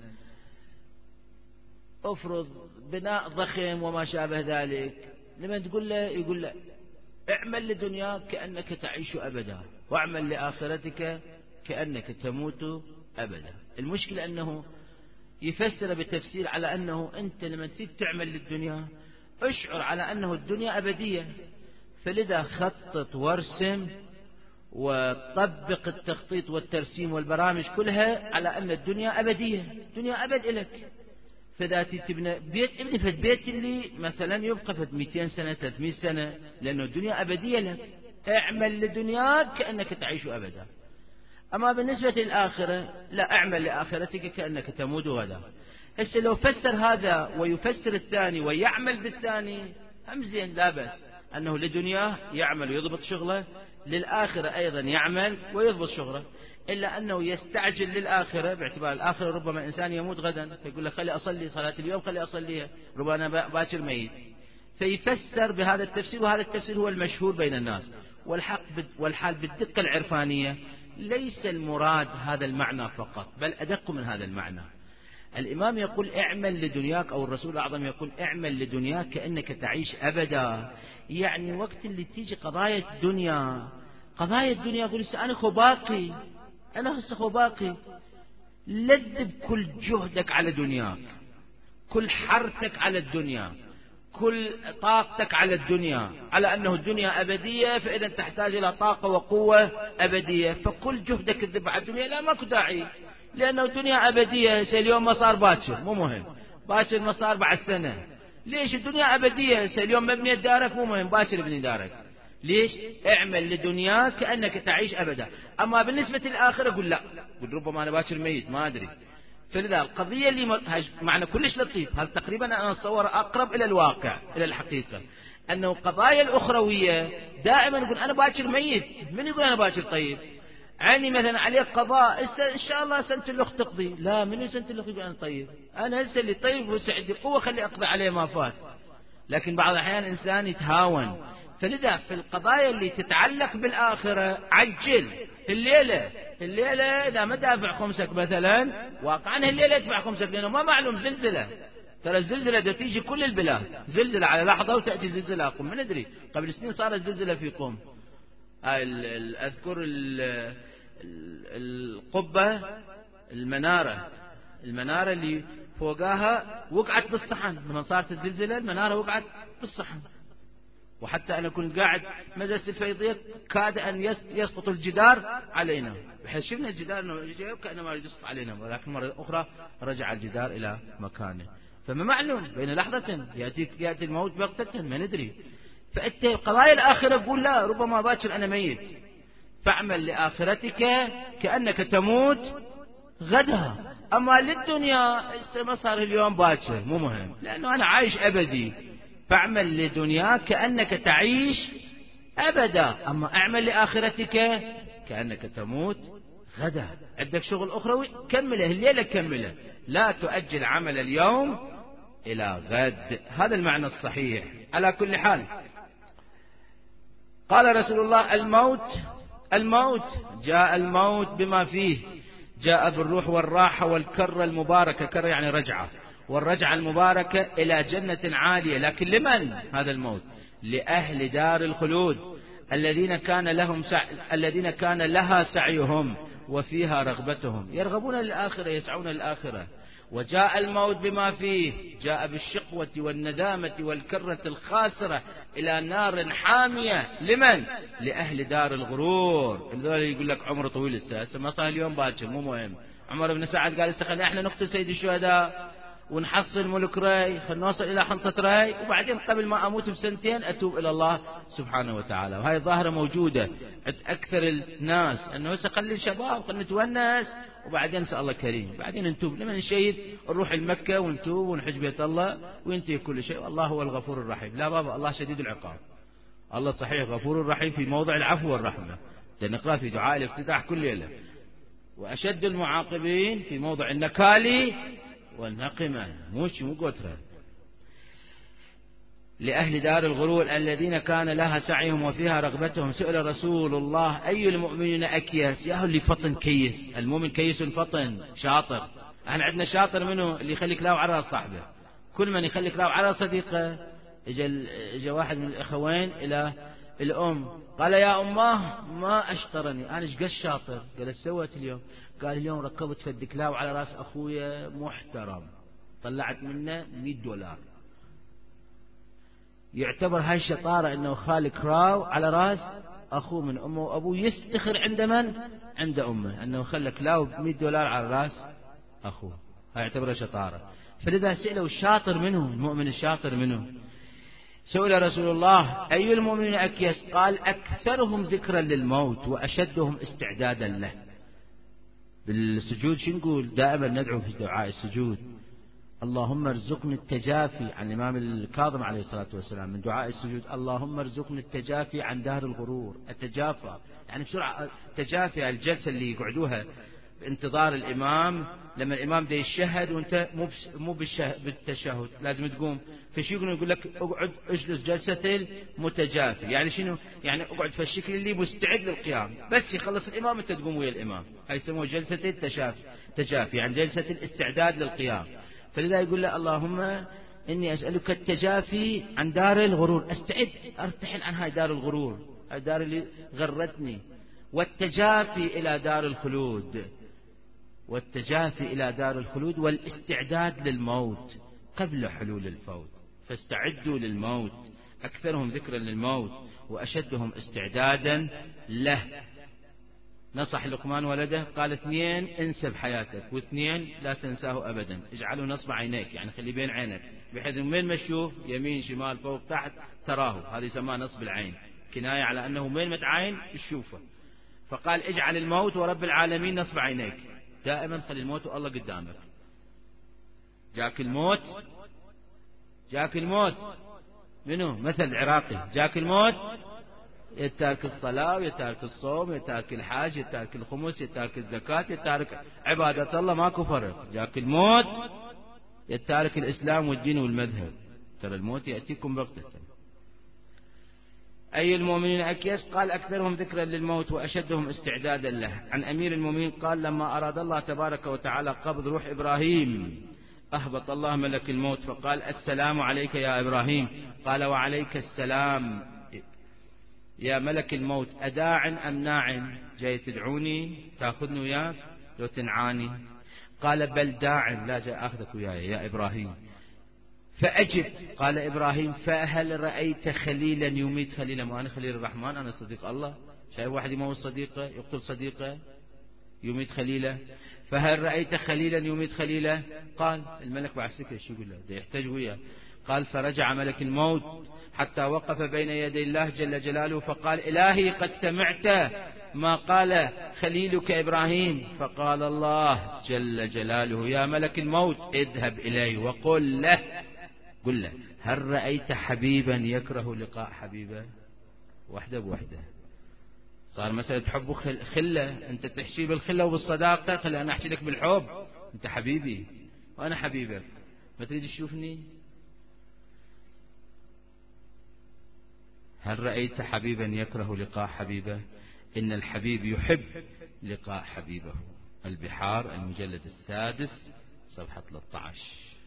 أفرض بناء ضخم وما شابه ذلك، لما تقول له يقول له اعمل لدنياك كأنك تعيش أبدا، واعمل لآخرتك كأنك تموت أبدا. المشكلة أنه يفسر بتفسير على أنه أنت لما تريد تعمل للدنيا اشعر على أنه الدنيا أبدية، فلذا خطط وارسم وطبق التخطيط والترسيم والبرامج كلها على أن الدنيا أبدية، الدنيا أبد لك. فإذا تبنى بيت ابني فد بيت اللي مثلا يبقى فد مئتين سنة ثلاثمئة سنة، لأنه الدنيا أبدية لك، اعمل لدنياك كأنك تعيش أبدا. أما بالنسبة للآخرة لا، اعمل لآخرتك كأنك تموت غدا. هسه لو فسر هذا ويفسر الثاني ويعمل بالثاني هم زين، لا بأس، أنه لدنياه يعمل ويضبط شغله، للآخرة أيضا يعمل ويضبط شغله، إلا أنه يستعجل للآخرة باعتبار الآخرة ربما إنسان يموت غدا، فيقول له خلي أصلي صلاة اليوم، خلي أصليها، ربما أنا باكر ميت، فيفسر بهذا التفسير، وهذا التفسير هو المشهور بين الناس. والحق والحال بالدقة العرفانية ليس المراد هذا المعنى فقط، بل أدق من هذا المعنى. الإمام يقول اعمل لدنياك، أو الرسول الأعظم يقول اعمل لدنياك كأنك تعيش أبدا، يعني وقت اللي تيجي قضايا الدنيا قضايا الدنيا يقول أنا خو باقي، أنا هسه خو باقي، لذب كل جهدك على دنياك، كل حرتك على الدنيا، كل طاقتك على الدنيا، على أنه الدنيا أبدية، فإذا تحتاج إلى طاقة وقوة أبدية، فكل جهدك الذب على الدنيا. لا ماكو داعي، لأنه الدنيا أبدية، اليوم ما صار باكر مو مهم، باكر ما صار بعد سنة. ليش؟ الدنيا أبدية، اليوم مبنية دارك مو مهم، باكر ابني دارك. ليش؟ اعمل لدنياك كأنك تعيش أبدا. أما بالنسبة للآخرة قل لا، قل ربما أنا باكر ميت ما أدري، فلذا القضية اللي معنى كلش لطيف، هذا تقريبا أنا أتصور أقرب إلى الواقع إلى الحقيقة، أنه قضايا الأخروية دائما يقول أنا باكر ميت. من يقول أنا باكر؟ طيب عني مثلا عليك قضاء إن شاء الله سنة الأخت تقضي. لا، من سنة الأخت يقول أنا طيب، أنا هسه اللي طيب وهسه عندي قوة خلي أقضي عليه ما فات. لكن بعض الأحيان الإنسان يتهاون. فلذا في القضايا اللي تتعلق بالآخرة عجل الليلة. الليلة إذا ما دافع خمسك مثلا، واقعا الليلة يدفع خمسك، لأنه ما معلوم زلزلة. ترى الزلزلة ده تيجي كل البلاد، زلزلة على لحظة وتأتي زلزلة قم. ما ندري قبل سنين صارت زلزلة في قم. أذكر القبة المنارة المنارة اللي فوقاها وقعت بالصحن. لما صارت الزلزلة المنارة وقعت بالصحن. وحتى أنا كنت قاعد مجلس الفيضية كاد أن يسقط الجدار علينا، بحيث شفنا الجدار أنه كأنما يسقط علينا، ولكن مرة أخرى رجع الجدار إلى مكانه. فما معلوم بين لحظة يأتي, يأتي الموت بغتة، ما ندري. فأنت قضايا الآخرة قول لا، ربما باكر أنا ميت، فاعمل لآخرتك كأنك تموت غدا. أما للدنيا ما صار اليوم باكر مو مهم، لأنه أنا عايش أبدي. فاعمل لدنياك كأنك تعيش أبدا، أما اعمل لآخرتك كأنك تموت غدا. عندك شغل أخروي كمله الليلة، كمله، لا تؤجل عمل اليوم إلى غد. هذا المعنى الصحيح. على كل حال قال رسول الله الموت الموت جاء الموت بما فيه، جاء بالروح والراحة والكرة المباركة. كرة يعني رجعة، والرجعة المباركة إلى جنة عالية. لكن لمن هذا الموت؟ لأهل دار الخلود الذين كان لهم سع... الذين كان لها سعيهم وفيها رغبتهم، يرغبون للآخرة، يسعون للآخرة. وجاء الموت بما فيه، جاء بالشقوة والندامة والكرة الخاسرة إلى نار حامية. لمن؟ لأهل دار الغرور. اللي يقول لك عمره طويل الساسة ما صار اليوم باكر مو مهم. عمر بن سعد قال استخلنا احنا نقتل سيد الشهداء ونحصل ملك راي، خلينا نوصل إلى حنطة راي، وبعدين قبل ما أموت بسنتين أتوب إلى الله سبحانه وتعالى. وهي ظاهرة موجودة عند أكثر الناس، أنه خلي الشباب خلينا نتونس وبعدين نسأل الله كريم، بعدين نتوب لما نشيد نروح المكة ونتوب ونحج بيت الله وينتهي كل شيء، والله هو الغفور الرحيم. لا بابا، الله شديد العقاب. الله صحيح غفور رحيم في موضع العفو والرحمة، نقرأ في دعاء الافتتاح كل ليلة. وأشد المعاقبين في موضع النكال والنقمة، موش مو قترة. لأهل دار الغرور الذين كان لها سعيهم وفيها رغبتهم. سئل رسول الله أي المؤمنين أكيس؟ يا اللي فطن كيس. المؤمن كيس فطن شاطر. احنا عندنا شاطر منه اللي يخليك لاو على صاحبه، كل من يخليك لاو على صديقه. اجى اجى واحد من الأخوين إلى الأم قال يا أماه ما أشطرني، أنا ايش قد شاطر؟ قالت سويت اليوم؟ قال اليوم ركبت فد كلاو على راس أخويا محترم، طلعت منه مئة دولار. يعتبر هاي الشطارة أنه خالي كراو على راس أخوه من أمه وأبوه، يفتخر عند من؟ عند أمه أنه خلى كلاو مئة دولار على راس أخوه. هاي يعتبرها شطارة. فلذا سئلوا الشاطر منه، المؤمن الشاطر منه. سئل رسول الله أي المؤمنين أكيس؟ قال أكثرهم ذكرا للموت وأشدهم استعدادا له. بالسجود شو نقول؟ دائما ندعو في دعاء السجود اللهم ارزقني التجافي، عن الإمام الكاظم عليه الصلاة والسلام من دعاء السجود اللهم ارزقني التجافي عن دار الغرور. التجافى يعني بسرعة، التجافي الجلسة اللي يقعدوها بانتظار الإمام، لما الإمام ده يشهد وانت مو مو بالتشهد لازم تقوم، فشي يقولون؟ يقول لك اقعد اجلس جلسة المتجافي. يعني شنو؟ يعني اقعد في الشكل اللي مستعد للقيام، بس يخلص الإمام انت تقوم ويا الإمام. هاي يسموه جلسة التشافي، تجافي يعني جلسة الاستعداد للقيام. فلذا يقول له اللهم إني أسألك التجافي عن دار الغرور، أستعد أرتحل عن هاي دار الغرور، هاي دار اللي غرتني، والتجافي إلى دار الخلود، والتجافي إلى دار الخلود والاستعداد للموت قبل حلول الفوت. فاستعدوا للموت، أكثرهم ذكرا للموت وأشدهم استعدادا له. نصح لقمان ولده قال اثنين انسى بحياتك، واثنين لا تنساه أبدا، اجعله نصب عينيك يعني خلي بين عينك، بحيث من ما تشوف يمين شمال فوق تحت تراه. هذا يسمى نصب العين، كناية على أنه من ما تعاين تشوفه. فقال اجعل الموت ورب العالمين نصب عينيك، دائما خلي الموت والله قدامك. جاك الموت، جاك الموت، منو؟ مثل عراقي، جاك الموت يتارك الصلاة ويتارك الصوم يتارك الحاج يتارك الخمس يتارك الزكاة يتارك عبادة الله، ماكو فرق. جاك الموت يتارك الإسلام والدين والمذهب، ترى الموت يأتيكم بغتة. أي المؤمنين أكيس؟ قال أكثرهم ذكرا للموت وأشدهم استعدادا له. عن أمير المؤمنين قال لما أراد الله تبارك وتعالى قبض روح إبراهيم أهبط الله ملك الموت فقال السلام عليك يا إبراهيم. قال وعليك السلام يا ملك الموت، أداع أم ناع؟ جاي تدعوني تأخذني وياك لو تنعاني؟ قال بل داع، لا جاي أخذك وياي يا إبراهيم. فأجب. قال إبراهيم فهل رأيت خليلا يميت خليلا؟ ما أنا خليل الرحمن، أنا صديق الله. شايف واحد يموت صديقه يقتل صديقه يميت خليله؟ فهل رأيت خليلا يميت خليله؟ قال الملك بعد سكة شو يقول له؟ ده يحتاج وياه. قال فرجع ملك الموت حتى وقف بين يدي الله جل جلاله فقال إلهي قد سمعت ما قال خليلك إبراهيم. فقال الله جل جلاله يا ملك الموت اذهب إليه وقل له، قل له هل رأيت حبيبا يكره لقاء حبيبه؟ وحده بوحده صار مسألة حب خلة، أنت تحشي بالخلة وبالصداقة، خلي أنا أحشي لك بالحب، أنت حبيبي وأنا حبيبك، ما تريد تشوفني؟ هل رأيت حبيبا يكره لقاء حبيبه؟ إن الحبيب يحب لقاء حبيبه. البحار المجلد السادس صفحة ثلاثة عشر.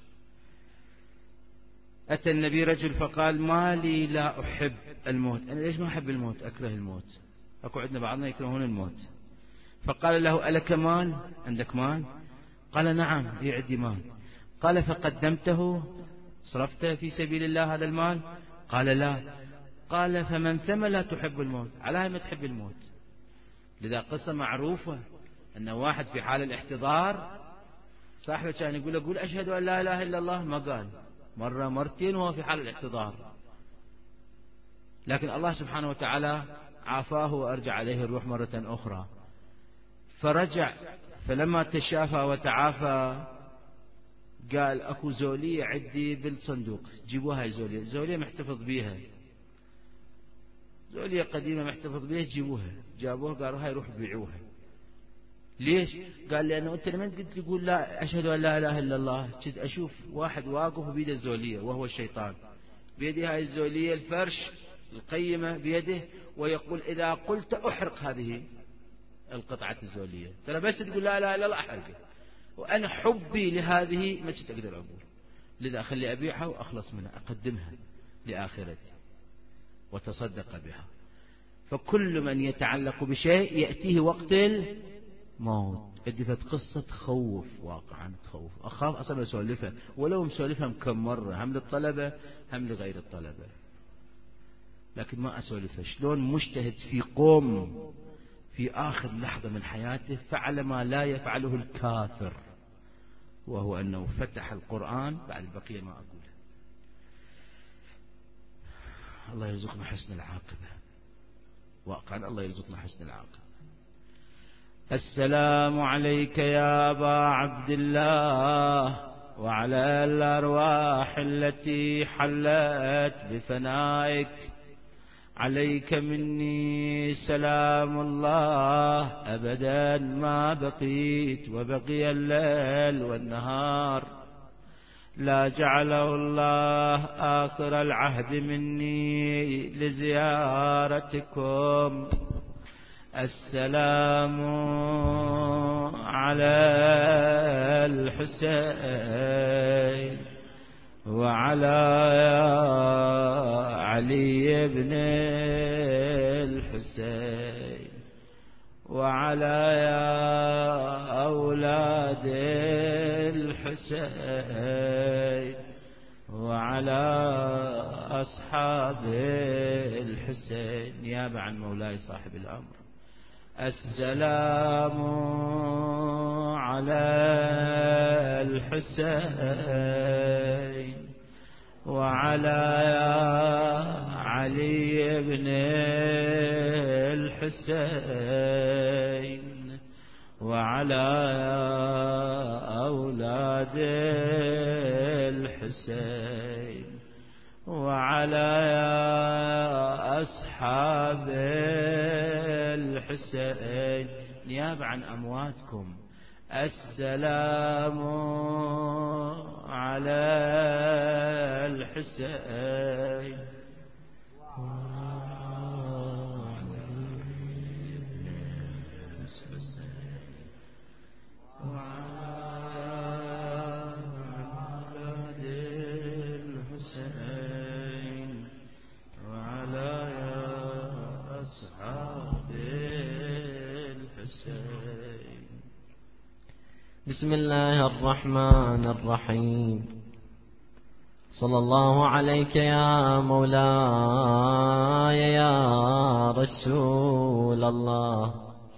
أتى النبي رجل فقال ما لي لا أحب الموت. أنا ليش ما أحب الموت؟ أكره الموت. أكو عندنا بعضنا يكرهون الموت. فقال له ألك مال؟ عندك مال؟ قال نعم لي عندي مال. قال فقدمته صرفته في سبيل الله هذا المال؟ قال لا. قال فمن ثم لا تحب الموت؟ على هاي ما تحب الموت. لذا قصة معروفة أن واحد في حال الاحتضار صاحبه كان يقول قول أشهد أن لا إله إلا الله، ما قال، مرة مرتين وهو في حال الاحتضار، لكن الله سبحانه وتعالى عافاه وأرجع عليه الروح مرة أخرى. فرجع فلما تشافى وتعافى قال أكو زولية عندي بالصندوق، جيبوها هاي زولية، زولية محتفظ بيها، زولية قديمة محتفظ بيها، جيبوها. جابوها قالوا هاي روح بيعوها. ليش؟ قال لأنه أنت لما قلت تقول لا أشهد أن لا إله إلا الله كنت أشوف واحد واقف بيده الزولية وهو الشيطان، بيده هاي الزولية الفرش القيمة بيده، ويقول إذا قلت أحرق هذه القطعة الزولية، ترى بس تقول لا إله إلا الله أحرقه، وأنا حبي لهذه ما كنت أقدر أقول، لذا أخلي أبيعها وأخلص منها، أقدمها لآخرتي وتصدق بها. فكل من يتعلق بشيء يأتيه وقت الموت. عدفت قصة تخوف، واقعا تخوف، أخاف أصلا أسولفها ولو مسولفها كم مرة، هم للطلبة هم لغير الطلبة، لكن ما أسولفها. شلون مجتهد في قوم في آخر لحظة من حياته فعل ما لا يفعله الكافر، وهو أنه فتح القرآن، بعد البقية ما أقوله. الله يرزقنا حسن العاقبة، واقعا الله يرزقنا حسن العاقبة. السلام عليك يا أبا عبد الله وعلى الأرواح التي حلت بفنائك، عليك مني سلام الله أبدا ما بقيت وبقي الليل والنهار، لا جعله الله آخر العهد مني لزيارتكم. السلام على الحسين وعلى علي بن الحسين وعلى أولاد الحسين وعلى أصحاب الحسين نيابة عن مولاي صاحب الأمر. السلام على الحسين وعلى علي بن الحسين وعلى أولاد الحسين وعلى أصحاب الحسين نيابة عن أمواتكم. السلام على الحسين بسم الله الرحمن الرحيم. صلى الله عليك يا مولاي يا رسول الله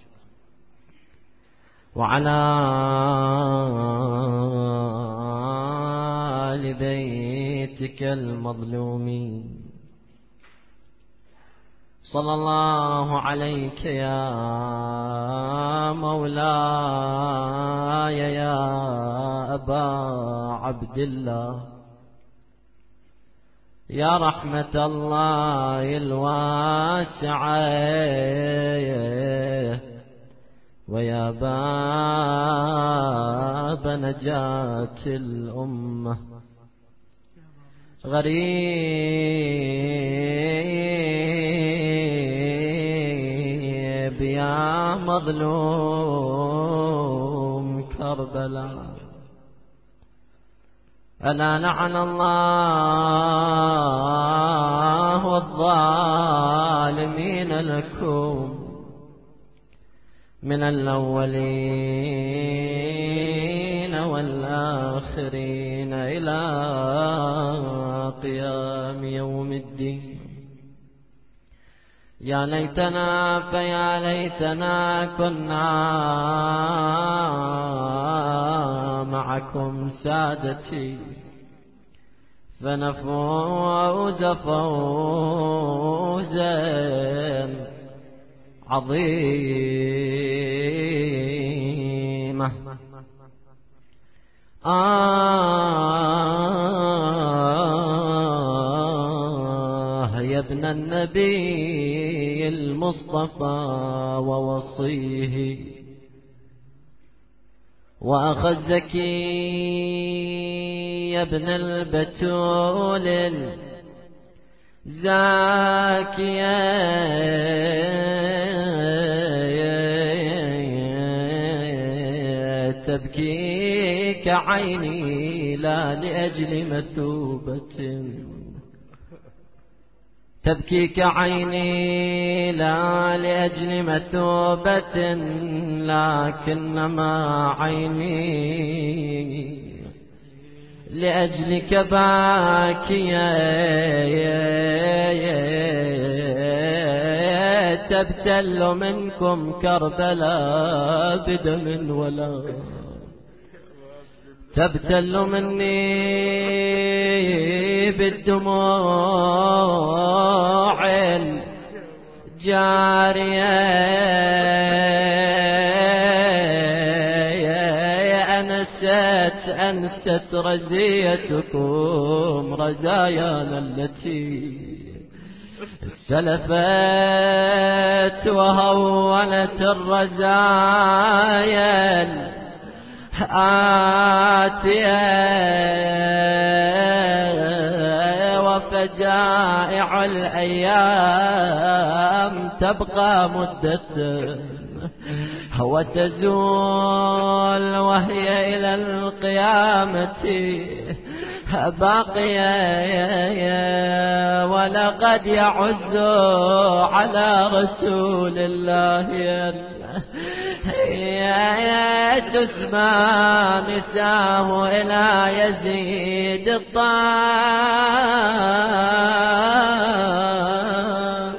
وعلى آل بيتك المظلومين. صلى الله عليك يا مولاي يا أبا عبد الله يا رحمة الله الواسعة ويا باب نجاة الأمة. غريب يا مظلوم كربلاء، ألا لعن الله الظالمين لكم من الأولين والآخرين إلى قيام يوم الدين. يا ليتنا فيا ليتنا كنا معكم سادتي فنفوز فوزا عظيمة. آه يا ابن النبي المصطفى ووصيه وأخ الزكي يا ابن البتول الزاكية تبكيك عيني لا لأجل مثوبة، تبكيك عيني لا لأجل مثوبة لكنما عيني لأجلك باكية تبتل منكم كربلاء بدم ولا تبتل مني بالدموع الجارية أنست أنست رزيتكم رزايانا التي سلفت وهونت الرزايا آتية وفجائع الأيام تبقى مدة وتزول وهي إلى القيامة باقية. ولقد يعز على رسول الله تسمى نساه إلى يزيد الطاغية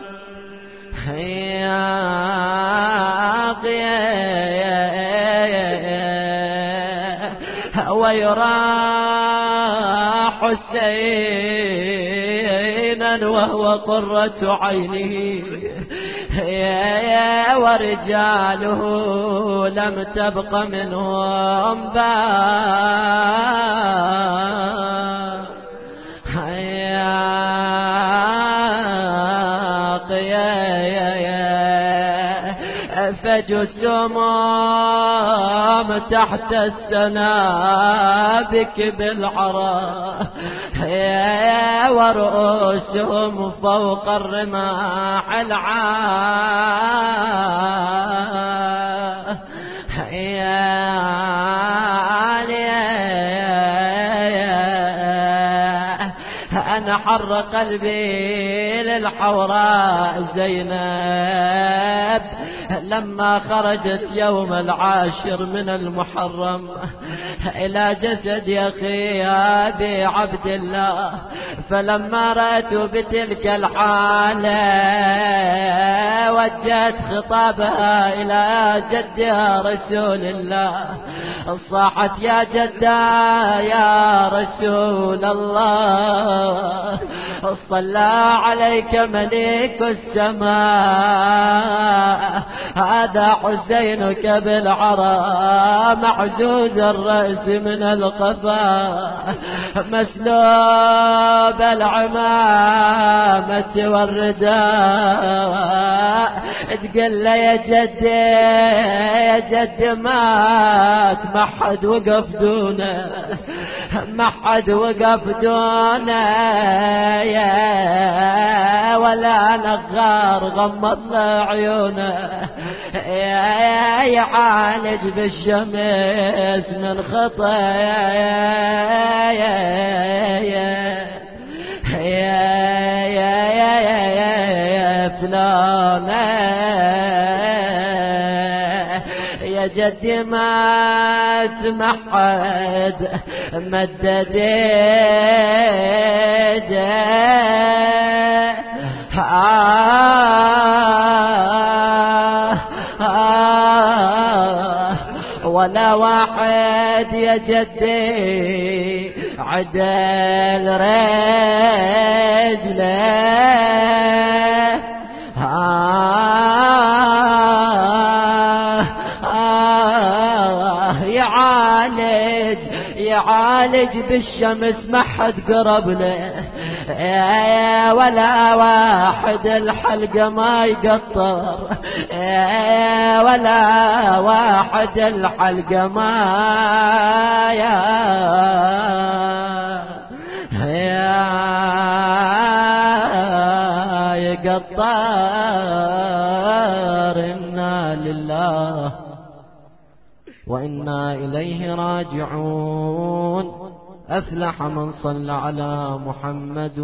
ويرى حسينا وهو قرة عينه ورجاله لم تبق منهم باقية. فجسومهم تحت السنابك بالعرى ورؤوسهم فوق الرماح أنا حر قلبي للحوراء زينب لما خرجت يوم العاشر من المحرم إلى جسد أخي أبي عبد الله، فلما رأت بتلك الحالة وجهت خطابها إلى جدها رسول الله، صاحت يا جدا يا رسول الله، صلى عليك ملك السماء، هذا حسينك بالعرى محزوز الرأس من القفا، مسلوب العمامة والرداء، تقول له يا جدي يا جدي مات ما حد وقف دونه، ما حد وقف دونه يا ولا نغار غمض له عيونه، يا يعالج بالشمس من خطايا يا يا يا يا فلانة يا جدي ما تمحد مدد ولا واحد يا جدي عدل رجله، يعالج يعالج بالشمس ما حد قرب له، ولا واحد الحلقة ما يقطر، ولا واحد الحلقة ما يا يقطر. إنا لله وإنا إليه راجعون. أفلح من صلى على محمد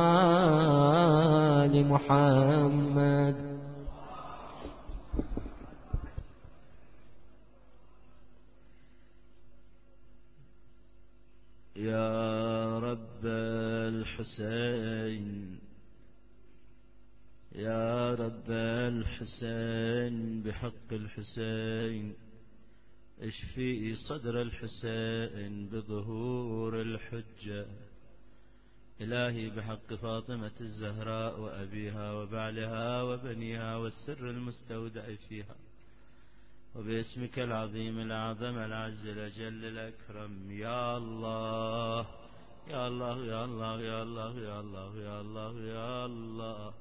وآل محمد. يا رب الحسين يا رب الحسين بحق الحسين اشفي صدر الحسين بظهور الحجة. إلهي بحق فاطمة الزهراء وأبيها وبعلها وبنيها والسر المستودع فيها، وباسمك العظيم الأعظم العز الأجل الأكرم، يا الله يا الله يا الله يا الله يا الله يا الله يا الله.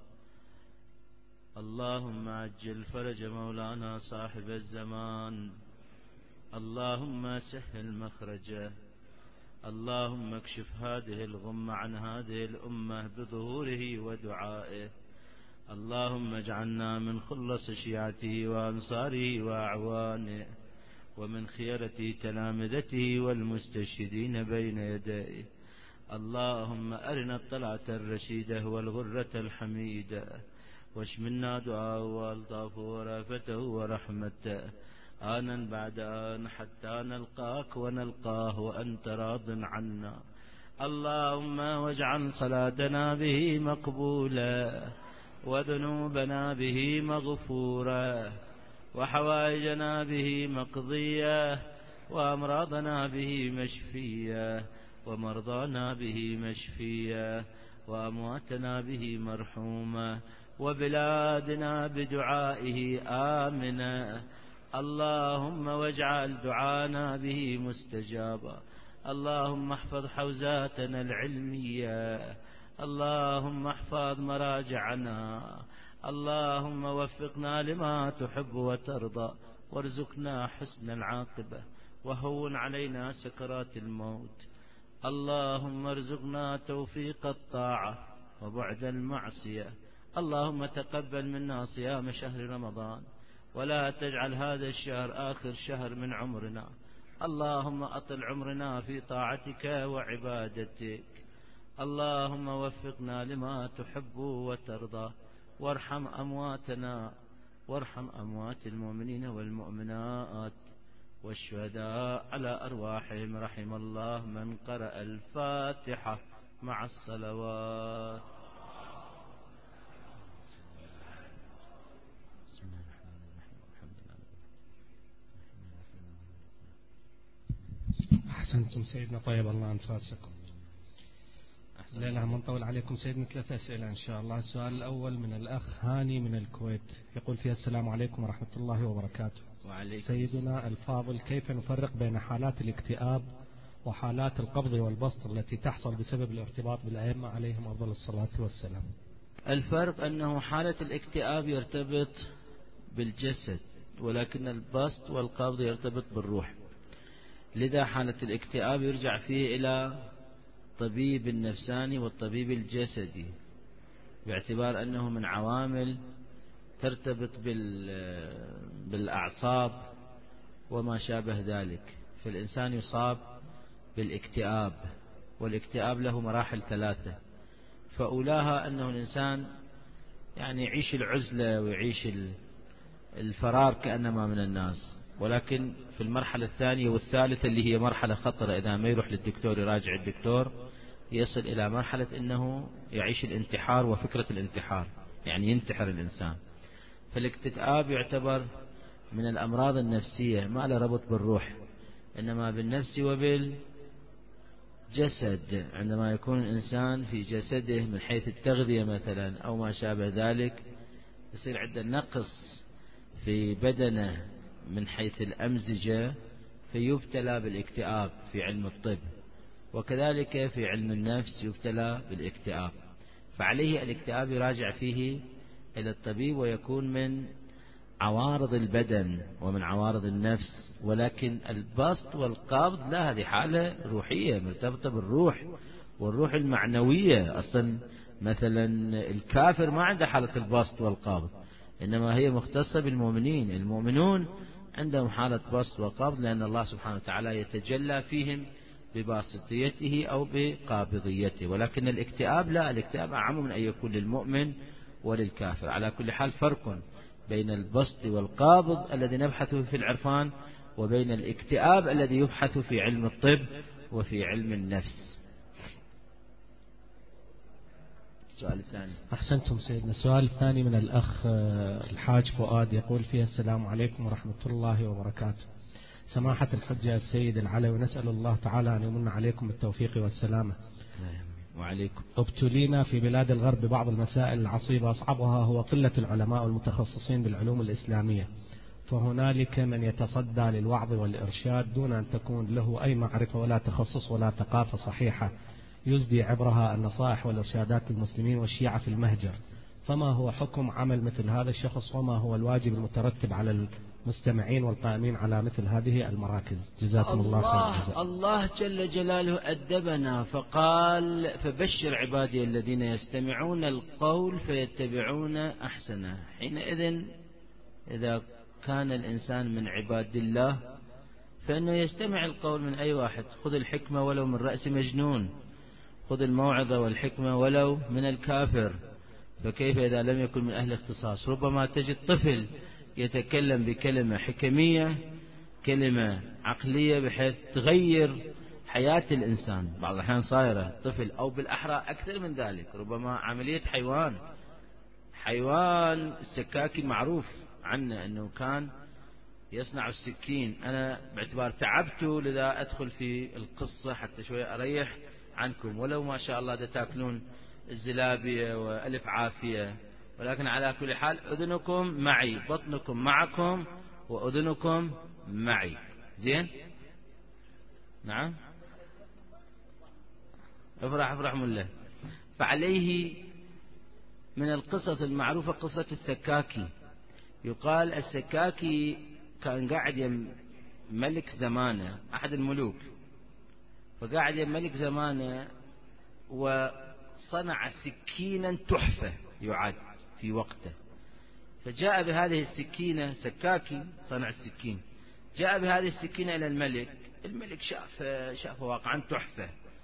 اللهم عجل فرج مولانا صاحب الزمان، اللهم سهل مخرجه، اللهم اكشف هذه الغمة عن هذه الأمة بظهوره ودعائه، اللهم اجعلنا من خلص شيعته وأنصاره وأعوانه ومن خيرة تلامذته والمستشهدين بين يديه. اللهم أرنا الطلعة الرشيدة والغرة الحميدة، واشملنا دعاءه وألطافه ورافته ورحمته آنا بعد آن حتى نلقاك ونلقاه وأنت راض عنا. اللهم واجعل صلاتنا به مقبولة، وذنوبنا به مغفورة، وحوائجنا به مقضية، وأمراضنا به مشفية، ومرضانا به مشفية، وأمواتنا به مرحومة، وبلادنا بدعائه آمنة. اللهم واجعل دعانا به مستجابا. اللهم احفظ حوزاتنا العلمية، اللهم احفظ مراجعنا، اللهم وفقنا لما تحب وترضى وارزقنا حسن العاقبة وهون علينا سكرات الموت. اللهم ارزقنا توفيق الطاعة وبعد المعصية. اللهم تقبل منا صيام شهر رمضان ولا تجعل هذا الشهر آخر شهر من عمرنا. اللهم أطل عمرنا في طاعتك وعبادتك. اللهم وفقنا لما تحب وترضى وارحم أمواتنا وارحم أموات المؤمنين والمؤمنات والشهداء على أرواحهم. رحم الله من قرأ الفاتحة مع الصلوات. أحسنتم سيدنا، طيب الله أنفاسكم. لا لا منطول عليكم سيدنا. ثلاث أسئلة إن شاء الله. السؤال الأول من الأخ هاني من الكويت، يقول فيها السلام عليكم ورحمة الله وبركاته. وعليكم سيدنا الفاضل، كيف نفرق بين حالات الاكتئاب وحالات القبض والبسط التي تحصل بسبب الارتباط بالأئمة عليهم أفضل الصلاة والسلام؟ الفرق أنه حالة الاكتئاب يرتبط بالجسد، ولكن البسط والقبض يرتبط بالروح. لذا حالة الاكتئاب يرجع فيه إلى الطبيب النفساني والطبيب الجسدي، باعتبار أنه من عوامل ترتبط بالأعصاب وما شابه ذلك. فالإنسان يصاب بالاكتئاب، والاكتئاب له مراحل ثلاثة، فأولاها أنه الإنسان يعني يعيش العزلة ويعيش الفرار كأنما من الناس، ولكن في المرحلة الثانية والثالثة اللي هي مرحلة خطرة، إذا ما يروح للدكتور يراجع الدكتور يصل إلى مرحلة أنه يعيش الانتحار وفكرة الانتحار، يعني ينتحر الإنسان. فالاكتئاب يعتبر من الأمراض النفسية، ما له ربط بالروح، إنما بالنفس وبالجسد. عندما يكون الإنسان في جسده من حيث التغذية مثلا أو ما شابه ذلك، يصير عنده نقص في بدنه من حيث الأمزجة، فيبتلى بالاكتئاب في علم الطب، وكذلك في علم النفس يبتلى بالاكتئاب. فعليه الاكتئاب يراجع فيه إلى الطبيب، ويكون من عوارض البدن ومن عوارض النفس. ولكن البسط والقبض لا، هذه حالة روحية مرتبطة بالروح والروح المعنوية. أصلا مثلا الكافر ما عنده حالة البسط والقبض، إنما هي مختصة بالمؤمنين. المؤمنون عندهم حالة بسط وقبض، لأن الله سبحانه وتعالى يتجلى فيهم بباسطيته أو بقابضيته. ولكن الاكتئاب لا، الاكتئاب أعم من أن يكون للمؤمن وللكافر. على كل حال فرق بين البسط والقابض الذي نبحثه في العرفان، وبين الاكتئاب الذي يبحث في علم الطب وفي علم النفس. السؤال الثاني. أحسنتم سيدنا. السؤال الثاني من الأخ الحاج فؤاد، يقول فيها السلام عليكم ورحمة الله وبركاته. سماحة الحجة السيد العلوي، ونسأل الله تعالى أن يمن عليكم بالتوفيق والسلامة. وعليكم. ابتلينا في بلاد الغرب ببعض المسائل العصيبة، أصعبها هو قلة العلماء والمتخصصين بالعلوم الإسلامية، فهنالك من يتصدى للوعظ والإرشاد دون أن تكون له أي معرفة ولا تخصص ولا ثقافة صحيحة يزدي عبرها النصائح والإرشادات للمسلمين والشيعة في المهجر. فما هو حكم عمل مثل هذا الشخص، وما هو الواجب المترتب على المستمعين والقائمين على مثل هذه المراكز؟ جزاكم الله خير الجزاء. الله جل جلاله أدبنا فقال: فبشر عبادي الذين يستمعون القول فيتبعون أحسنه. حينئذ إذا كان الإنسان من عباد الله فإنه يستمع القول من أي واحد. خذ الحكمة ولو من رأس مجنون، خذ الموعظة والحكمة ولو من الكافر، فكيف إذا لم يكن من أهل اختصاص؟ ربما تجد طفل يتكلم بكلمة حكمية، كلمة عقلية، بحيث تغير حياة الإنسان. بعض الأحيان صايرة طفل، أو بالأحرى أكثر من ذلك، ربما عملية حيوان. حيوان السكاكي معروف عنه أنه كان يصنع السكين. أنا باعتبار تعبته لذا أدخل في القصة حتى شوية أريح عنكم، ولو ما شاء الله دا تاكلون الزلابية وألف عافية، ولكن على كل حال أذنكم معي، بطنكم معكم، وأذنكم معي. زين؟ نعم؟ افرح افرح مله. فعليه من القصص المعروفة قصة السكاكي. يقال السكاكي كان قاعد يم ملك زمانه، أحد الملوك، فقاعد يم ملك زمانه وصنع سكينا تحفة يعد في وقته، فجاء بهذه السكينة، سكاكي صنع السكين، جاء بهذه السكينة إلى الملك. الملك شاف شاف واقعا تحفة،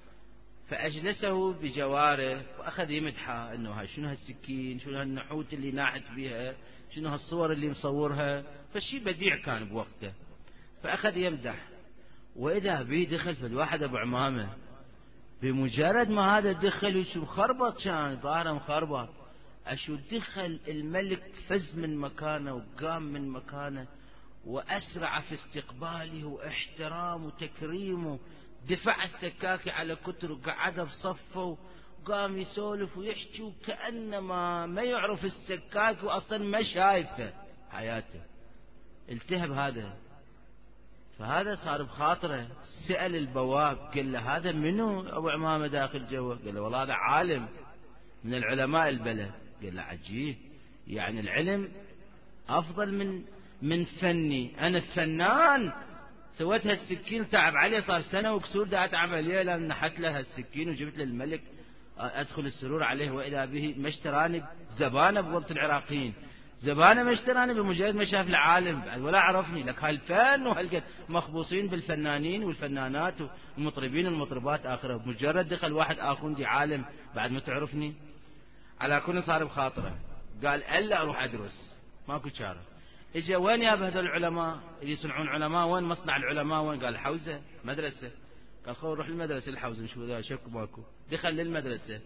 فأجلسه بجواره وأخذ يمدحه أنه هاي شنو هالسكين، شنو هالنحوت اللي ناحت بها، شنو هالصور اللي مصورها، فالشي بديع كان بوقته. فأخذ يمدح، وإذا به دخل في الواحد أبو عمامة، بمجرد ما هذا دخل وشو مخربط، كان ظاهره مخربط، أشو دخل الملك فز من مكانه وقام من مكانه وأسرع في استقباله واحترامه وتكريمه. دفع السكاكي على كتر وقعده بصفه وقام يسولف ويحكي وكأنما ما يعرف السكاكي وأصلا ما شايفه حياته. التهب هذا، فهذا صار بخاطره، سأل البواب قال له هذا منو أبو عمامة داخل جوه؟ قال له والله هذا عالم من العلماء البلد. قال له عجيب، يعني العلم أفضل من من فني، أنا فنان سويت هالسكين تعب عليه صار سنة وكسور دا أتعب عليه لأن نحت له هالسكين وجبت للملك أدخل السرور عليه وإذا به ما اشتراني زبانة بوقت العراقيين، زبانة ما اشتراني بمجرد ما شاف العالم بعد ولا عرفني. لك هالفن وهالقد مخبوصين بالفنانين والفنانات والمطربين والمطربات آخره، بمجرد دخل واحد آخوندي عالم بعد ما تعرفني. على كل صار بخاطره، قال ألا أروح أدرس، ماكو شارة. إجا وين يا هذول العلماء اللي يصنعون علماء، وين مصنع العلماء وين؟ قال حوزة مدرسة. قال خو روح المدرسة الحوزة نشوف ذا شكو ماكو. دخل للمدرسة،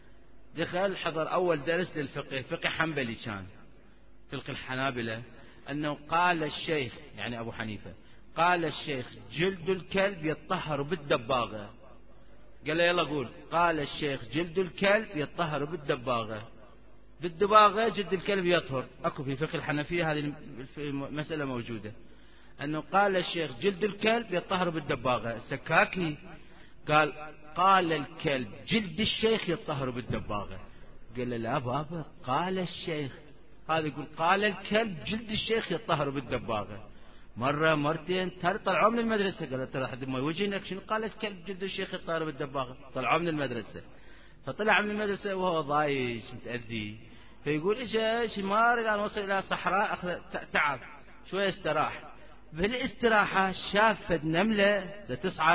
دخل حضر أول درس للفقه، فقه حنبلي كان، فقه الحنابلة، أنه قال الشيخ يعني أبو حنيفة، قال الشيخ جلد الكلب يطهر بالدباغة. قال له يلا قول، قال الشيخ جلد الكلب يطهر بالدباغة. بالدباغة جلد الكلب يطهر، أكو في فقه الحنفية هذه المسألة موجودة، أنه قال الشيخ جلد الكلب يطهر بالدباغة. السكاكي قال قال الكلب جلد الشيخ يطهر بالدباغة. قال له لا بابا، قال الشيخ، هذا يقول قال الكلب جلد الشيخ يطهر بالدباغة. مرة مرتين ترى طلعوا من المدرسة، قال ترى حد ما يوجهنك شنو قال الكلب جلد الشيخ يطهر بالدباغة. طلعوا من المدرسة، فطلع من المدرسة وهو ضايج متأذي، فيقول ايش ما رجع وصل إلى صحراء أخذ تعب شوية استراح. بالاستراحة شاف نملة تصعد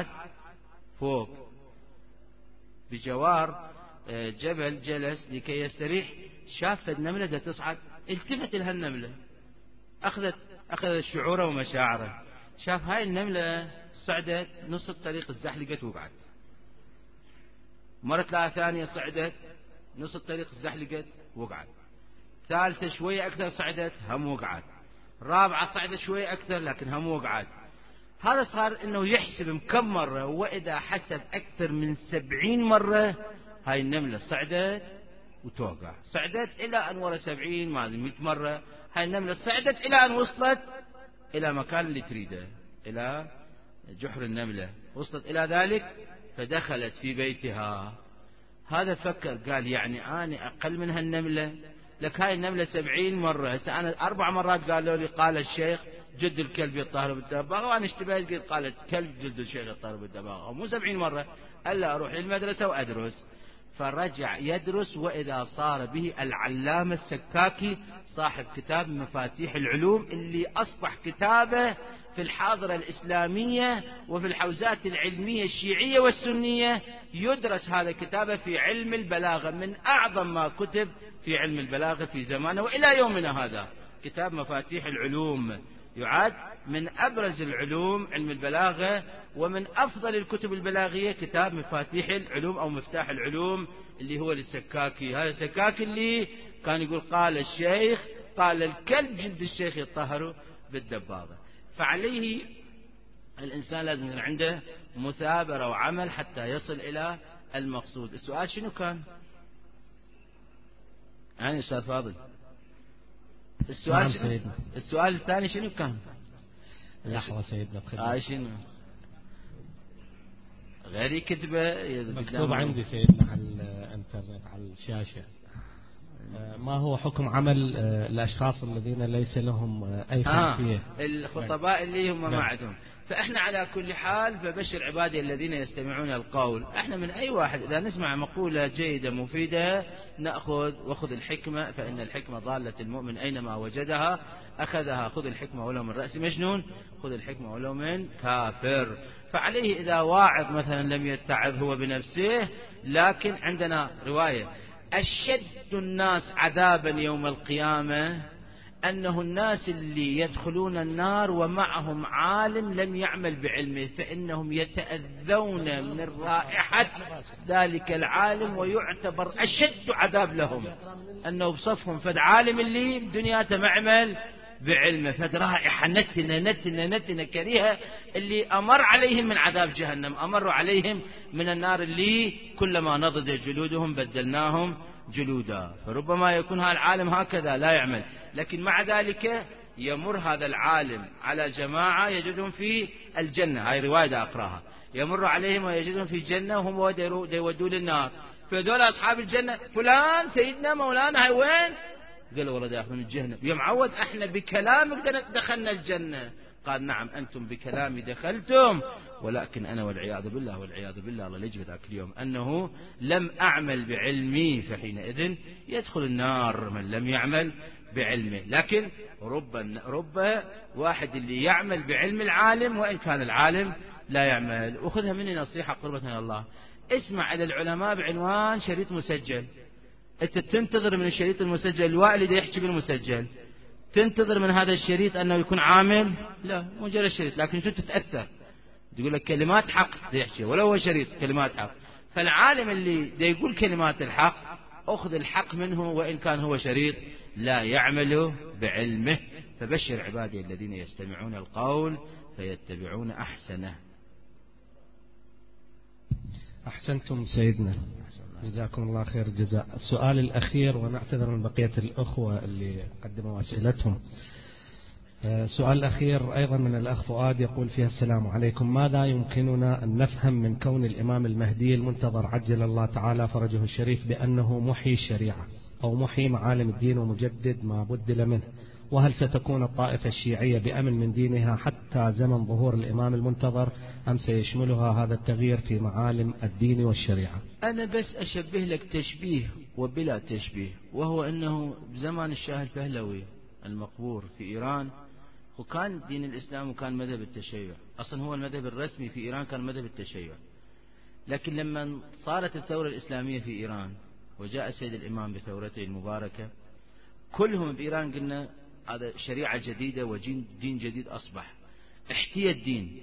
فوق بجوار جبل، جلس لكي يستريح، شاف النملة تصعد، التفت لها النملة، أخذت أخذت شعوره ومشاعره، شاف هاي النملة صعدت نص الطريق الزحلقت وقعت. مرة ثانية صعدت نص الطريق الزحلقت وقعت. ثالثة شوية أكثر صعدت هم وقعت. رابعة صعدت شوية أكثر لكن هم وقعت. هذا صار إنه يحسب كم مرة، وإذا حسب أكثر من سبعين مرة هاي النملة صعدت وتوقع، صعدت إلى أن ورا سبعين ما مئة مرة هاي النملة صعدت إلى أن وصلت إلى مكان اللي تريده، إلى جحر النملة، وصلت إلى ذلك فدخلت في بيتها. هذا فكر قال يعني أنا أقل من هالنملة؟ لك هاي النملة سبعين مرة، هسه أنا أربع مرات قالوا لي قال الشيخ جلد الكلب يطهر بالدباغة، وأنا اشتبهت قلت قالت كلب جلد الشيخ يطهر بالدباغة، مو سبعين مرة. ألا أروح للمدرسة وأدرس. فرجع يدرس، وإذا صار به العلامة السكاكي صاحب كتاب مفاتيح العلوم، اللي أصبح كتابه في الحاضرة الإسلامية وفي الحوزات العلمية الشيعية والسنية. يدرس هذا كتابه في علم البلاغة، من أعظم ما كتب في علم البلاغة في زمانه وإلى يومنا هذا. كتاب مفاتيح العلوم يعد من أبرز العلوم علم البلاغة، ومن أفضل الكتب البلاغية كتاب مفاتيح العلوم أو مفتاح العلوم اللي هو للسكاكي. هذا السكاكي اللي كان يقول قال الشيخ قال الكلب جلد الشيخ يطهر بالدباغة. فعليه الإنسان لازم يكون عنده مثابرة وعمل حتى يصل إلى المقصود. السؤال شنو كان؟ يعني أستاذ فاضل السؤال شنو؟ السؤال الثاني شنو كان؟ لحظة سيدنا بخير. آه شنو؟ غير كتبة مكتوب عندي سيدنا على الانترنت على الشاشة. ما هو حكم عمل الأشخاص الذين ليس لهم أي خلفية؟ آه الخطباء اللي هم ما عندهم. فإحنا على كل حال فبشر عبادي الذين يستمعون القول. إحنا من أي واحد إذا نسمع مقولة جيدة مفيدة نأخذ، وخذ الحكمة فإن الحكمة ضالة المؤمن أينما وجدها أخذها. خذ الحكمة ولو من رأس مجنون، خذ الحكمة ولو من كافر. فعليه إذا واعظ مثلا لم يتعظ هو بنفسه، لكن عندنا رواية أشد الناس عذابا يوم القيامة أنه الناس اللي يدخلون النار ومعهم عالم لم يعمل بعلمه، فإنهم يتأذون من رائحة ذلك العالم، ويعتبر أشد عذاب لهم أنه بصفهم فد عالم اللي بدنياته ما عمل بعلمه، فد رائحة نتنة نتنة نتنة كريهة اللي أمر عليهم من عذاب جهنم، أمروا عليهم من النار اللي كلما نضجت جلودهم بدلناهم جلودا. فربما يكون هذا العالم هكذا لا يعمل، لكن مع ذلك يمر هذا العالم على جماعة يجدهم في الجنة. هاي رواية أقراها، يمر عليهم ويجدهم في الجنة وهم يودون للنار. فدول أصحاب الجنة فلان سيدنا مولانا هاي وين؟ قالوا والله داخلين الجنة. يا معود احنا بكلامك دخلنا الجنة. قال نعم أنتم بكلامي دخلتم، ولكن أنا والعياذ بالله والعياذ بالله الله لجب ذاك اليوم أنه لم أعمل بعلمي، فحينئذ يدخل النار من لم يعمل بعلمه. لكن رب رب واحد اللي يعمل بعلم العالم وإن كان العالم لا يعمل. وخذها مني نصيحة قربة من الله، اسمع إلى العلماء بعنوان شريط مسجل. أنت تنتظر من الشريط المسجل الوالد يحكي بالمسجل، تنتظر من هذا الشريط أنه يكون عامل؟ لا، مجرد شريط، لكن شو تتأثر؟ تقول لك كلمات حق يحكي ولو هو شريط كلمات حق. فالعالم اللي دا يقول كلمات الحق أخذ الحق منه وإن كان هو شريط لا يعمل بعلمه. فبشر عبادي الذين يستمعون القول فيتبعون أحسنه. أحسنتم سيدنا، جزاكم الله خير الجزاء. السؤال الأخير ونعتذر من بقية الأخوة اللي قدموا أسئلتهم. السؤال الأخير أيضا من الأخ فؤاد يقول فيها السلام عليكم، ماذا يمكننا أن نفهم من كون الإمام المهدي المنتظر عجل الله تعالى فرجه الشريف بأنه محيي الشريعة أو محيي معالم الدين ومجدد ما بدل منه؟ وهل ستكون الطائفة الشيعية بأمن من دينها حتى زمن ظهور الإمام المنتظر أم سيشملها هذا التغيير في معالم الدين والشريعة؟ أنا بس أشبه لك تشبيه وبلا تشبيه، وهو أنه بزمان الشاه البهلوي المقبور في إيران وكان دين الإسلام وكان مذهب التشيع، أصلا هو المذهب الرسمي في إيران كان مذهب التشيع. لكن لما صارت الثورة الإسلامية في إيران وجاء السيد الإمام بثورته المباركة، كلهم بإيران قلنا هذا شريعة جديدة ودين جديد أصبح. احتيى الدين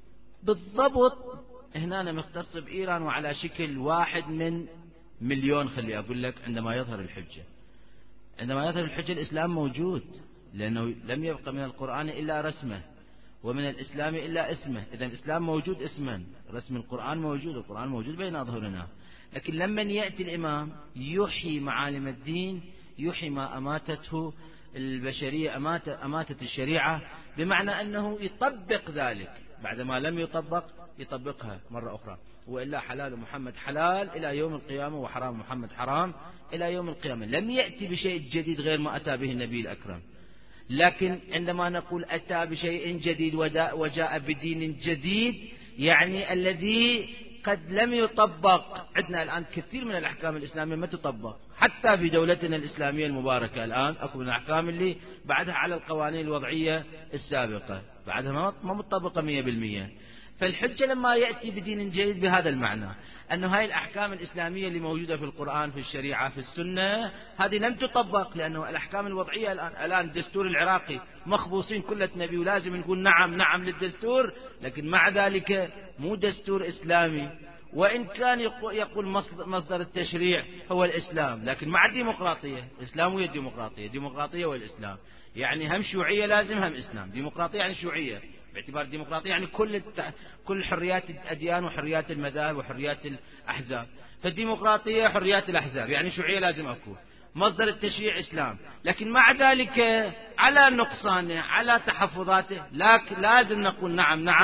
بالضبط هنا أنا مختص بإيران وعلى شكل واحد من مليون. خلي أقول لك عندما يظهر الحجة، عندما يظهر الحجة الإسلام موجود، لأنه لم يبقى من القرآن إلا رسمه ومن الإسلام إلا اسمه. إذا الإسلام موجود اسما، رسم القرآن موجود، القرآن موجود بين أظهرنا. لكن لما يأتي الإمام يحيي معالم الدين، يحيي ما أماتته البشرية، أمات أماتت الشريعة، بمعنى أنه يطبق ذلك بعدما لم يطبق يطبقها مرة أخرى. وإلا حلال محمد حلال إلى يوم القيامة وحرام محمد حرام إلى يوم القيامة. لم يأتي بشيء جديد غير ما أتى به النبي الأكرم. لكن عندما نقول أتى بشيء جديد وجاء بدين جديد، يعني الذي قد لم يطبق. عندنا الآن كثير من الأحكام الإسلامية ما تطبق، حتى في دولتنا الإسلامية المباركة الآن أكو من الأحكام اللي بعدها على القوانين الوضعية السابقة بعدها ما مطبقة مية بالمية. فالحجة لما يأتي بدين جديد بهذا المعنى أنه هاي الأحكام الإسلامية اللي موجودة في القرآن في الشريعة في السنة هذه لم تطبق، لأنه الأحكام الوضعية الآن الآن الدستور العراقي مخبوصين كلة نبي ولازم نقول نعم نعم للدستور، لكن مع ذلك مو دستور إسلامي. وإن كان يقول مصدر التشريع هو الإسلام، لكن مع الديمقراطية. إسلام ويا الديمقراطية، ديمقراطية والإسلام، يعني هم شيوعية لازم هم إسلام. ديمقراطية يعني شيوعية، باعتبار الديمقراطية يعني كل الت... كل حريات الأديان وحريات المذاهب وحريات الأحزاب. فالديمقراطية حريات الأحزاب، يعني شيوعية لازم أكون. مصدر التشريع إسلام، لكن مع ذلك على نقصانه على تحفظاته، لكن لازم نقول نعم نعم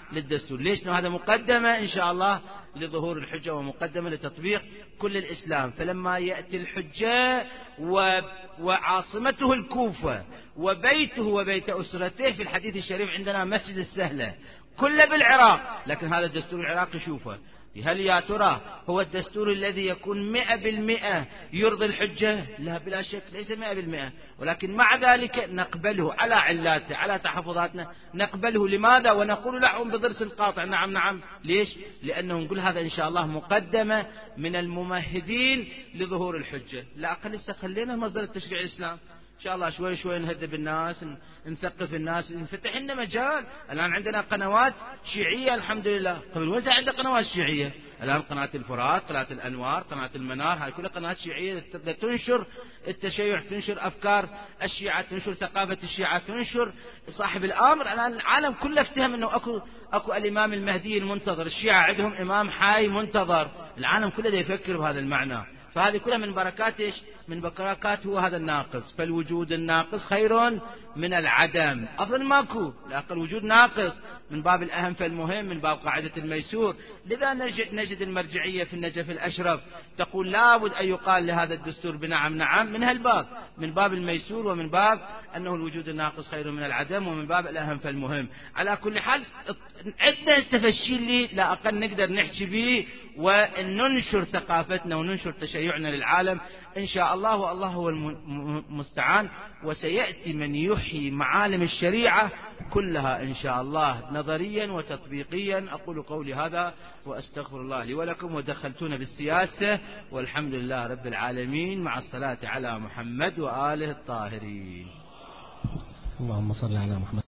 للدستور. ليش؟ هذا مقدمة إن شاء الله لظهور الحجة ومقدمة لتطبيق كل الإسلام. فلما يأتي الحجة و... وعاصمته الكوفة وبيته وبيت أسرته، في الحديث الشريف عندنا مسجد السهلة كله بالعراق، لكن هذا الدستور العراقي شوفه، هل يا ترى هو الدستور الذي يكون مئة بالمئة يرضي الحجة؟ لا بلا شك ليس مئة بالمئة، ولكن مع ذلك نقبله على علاته على تحفظاتنا نقبله. لماذا؟ ونقول لهم بضرس قاطع نعم نعم. ليش؟ لأنه نقول هذا إن شاء الله مقدمة من الممهدين لظهور الحجة. لا أقل لسه خلينا مصدر التشريع الإسلام إن شاء الله شوي شوي نهذب الناس، نثقف الناس، نفتح لنا مجال. الآن عندنا قنوات شيعية الحمد لله، قبل وين عندنا قنوات شيعية؟ الآن قناة الفرات، قناة الأنوار، قناة المنار، هاي كلها قنوات شيعية تنشر التشيع، تنشر أفكار الشيعة، تنشر ثقافة الشيعة، تنشر صاحب الأمر. الآن العالم كله افتهم أنه أكو أكو الإمام المهدي المنتظر، الشيعة عندهم إمام حي منتظر، العالم كله يفكر بهذا المعنى. فهذه كلها من بركات إيش؟ من بركات هو هذا الناقص. فالوجود الناقص خير من العدم، أفضل ماكو، لكن الوجود ناقص من باب الأهم فالمهم، من باب قاعدة الميسور. لذا نجد المرجعية في النجف الأشرف تقول لابد أن يقال لهذا الدستور بنعم نعم من هالباب، من باب الميسور، ومن باب أنه الوجود الناقص خير من العدم، ومن باب الأهم فالمهم. على كل حال عدة تفشيل لي لا أقل نقدر نحكي به وننشر ثقافتنا وننشر تشيعنا للعالم إن شاء الله، والله هو المستعان. وسيأتي من يحيي معالم الشريعة كلها إن شاء الله نظريا وتطبيقيا. أقول قولي هذا وأستغفر الله لي ولكم. ودخلتونا بالسياسة والحمد لله رب العالمين، مع الصلاة على محمد وآله الطاهرين. اللهم صل على محمد.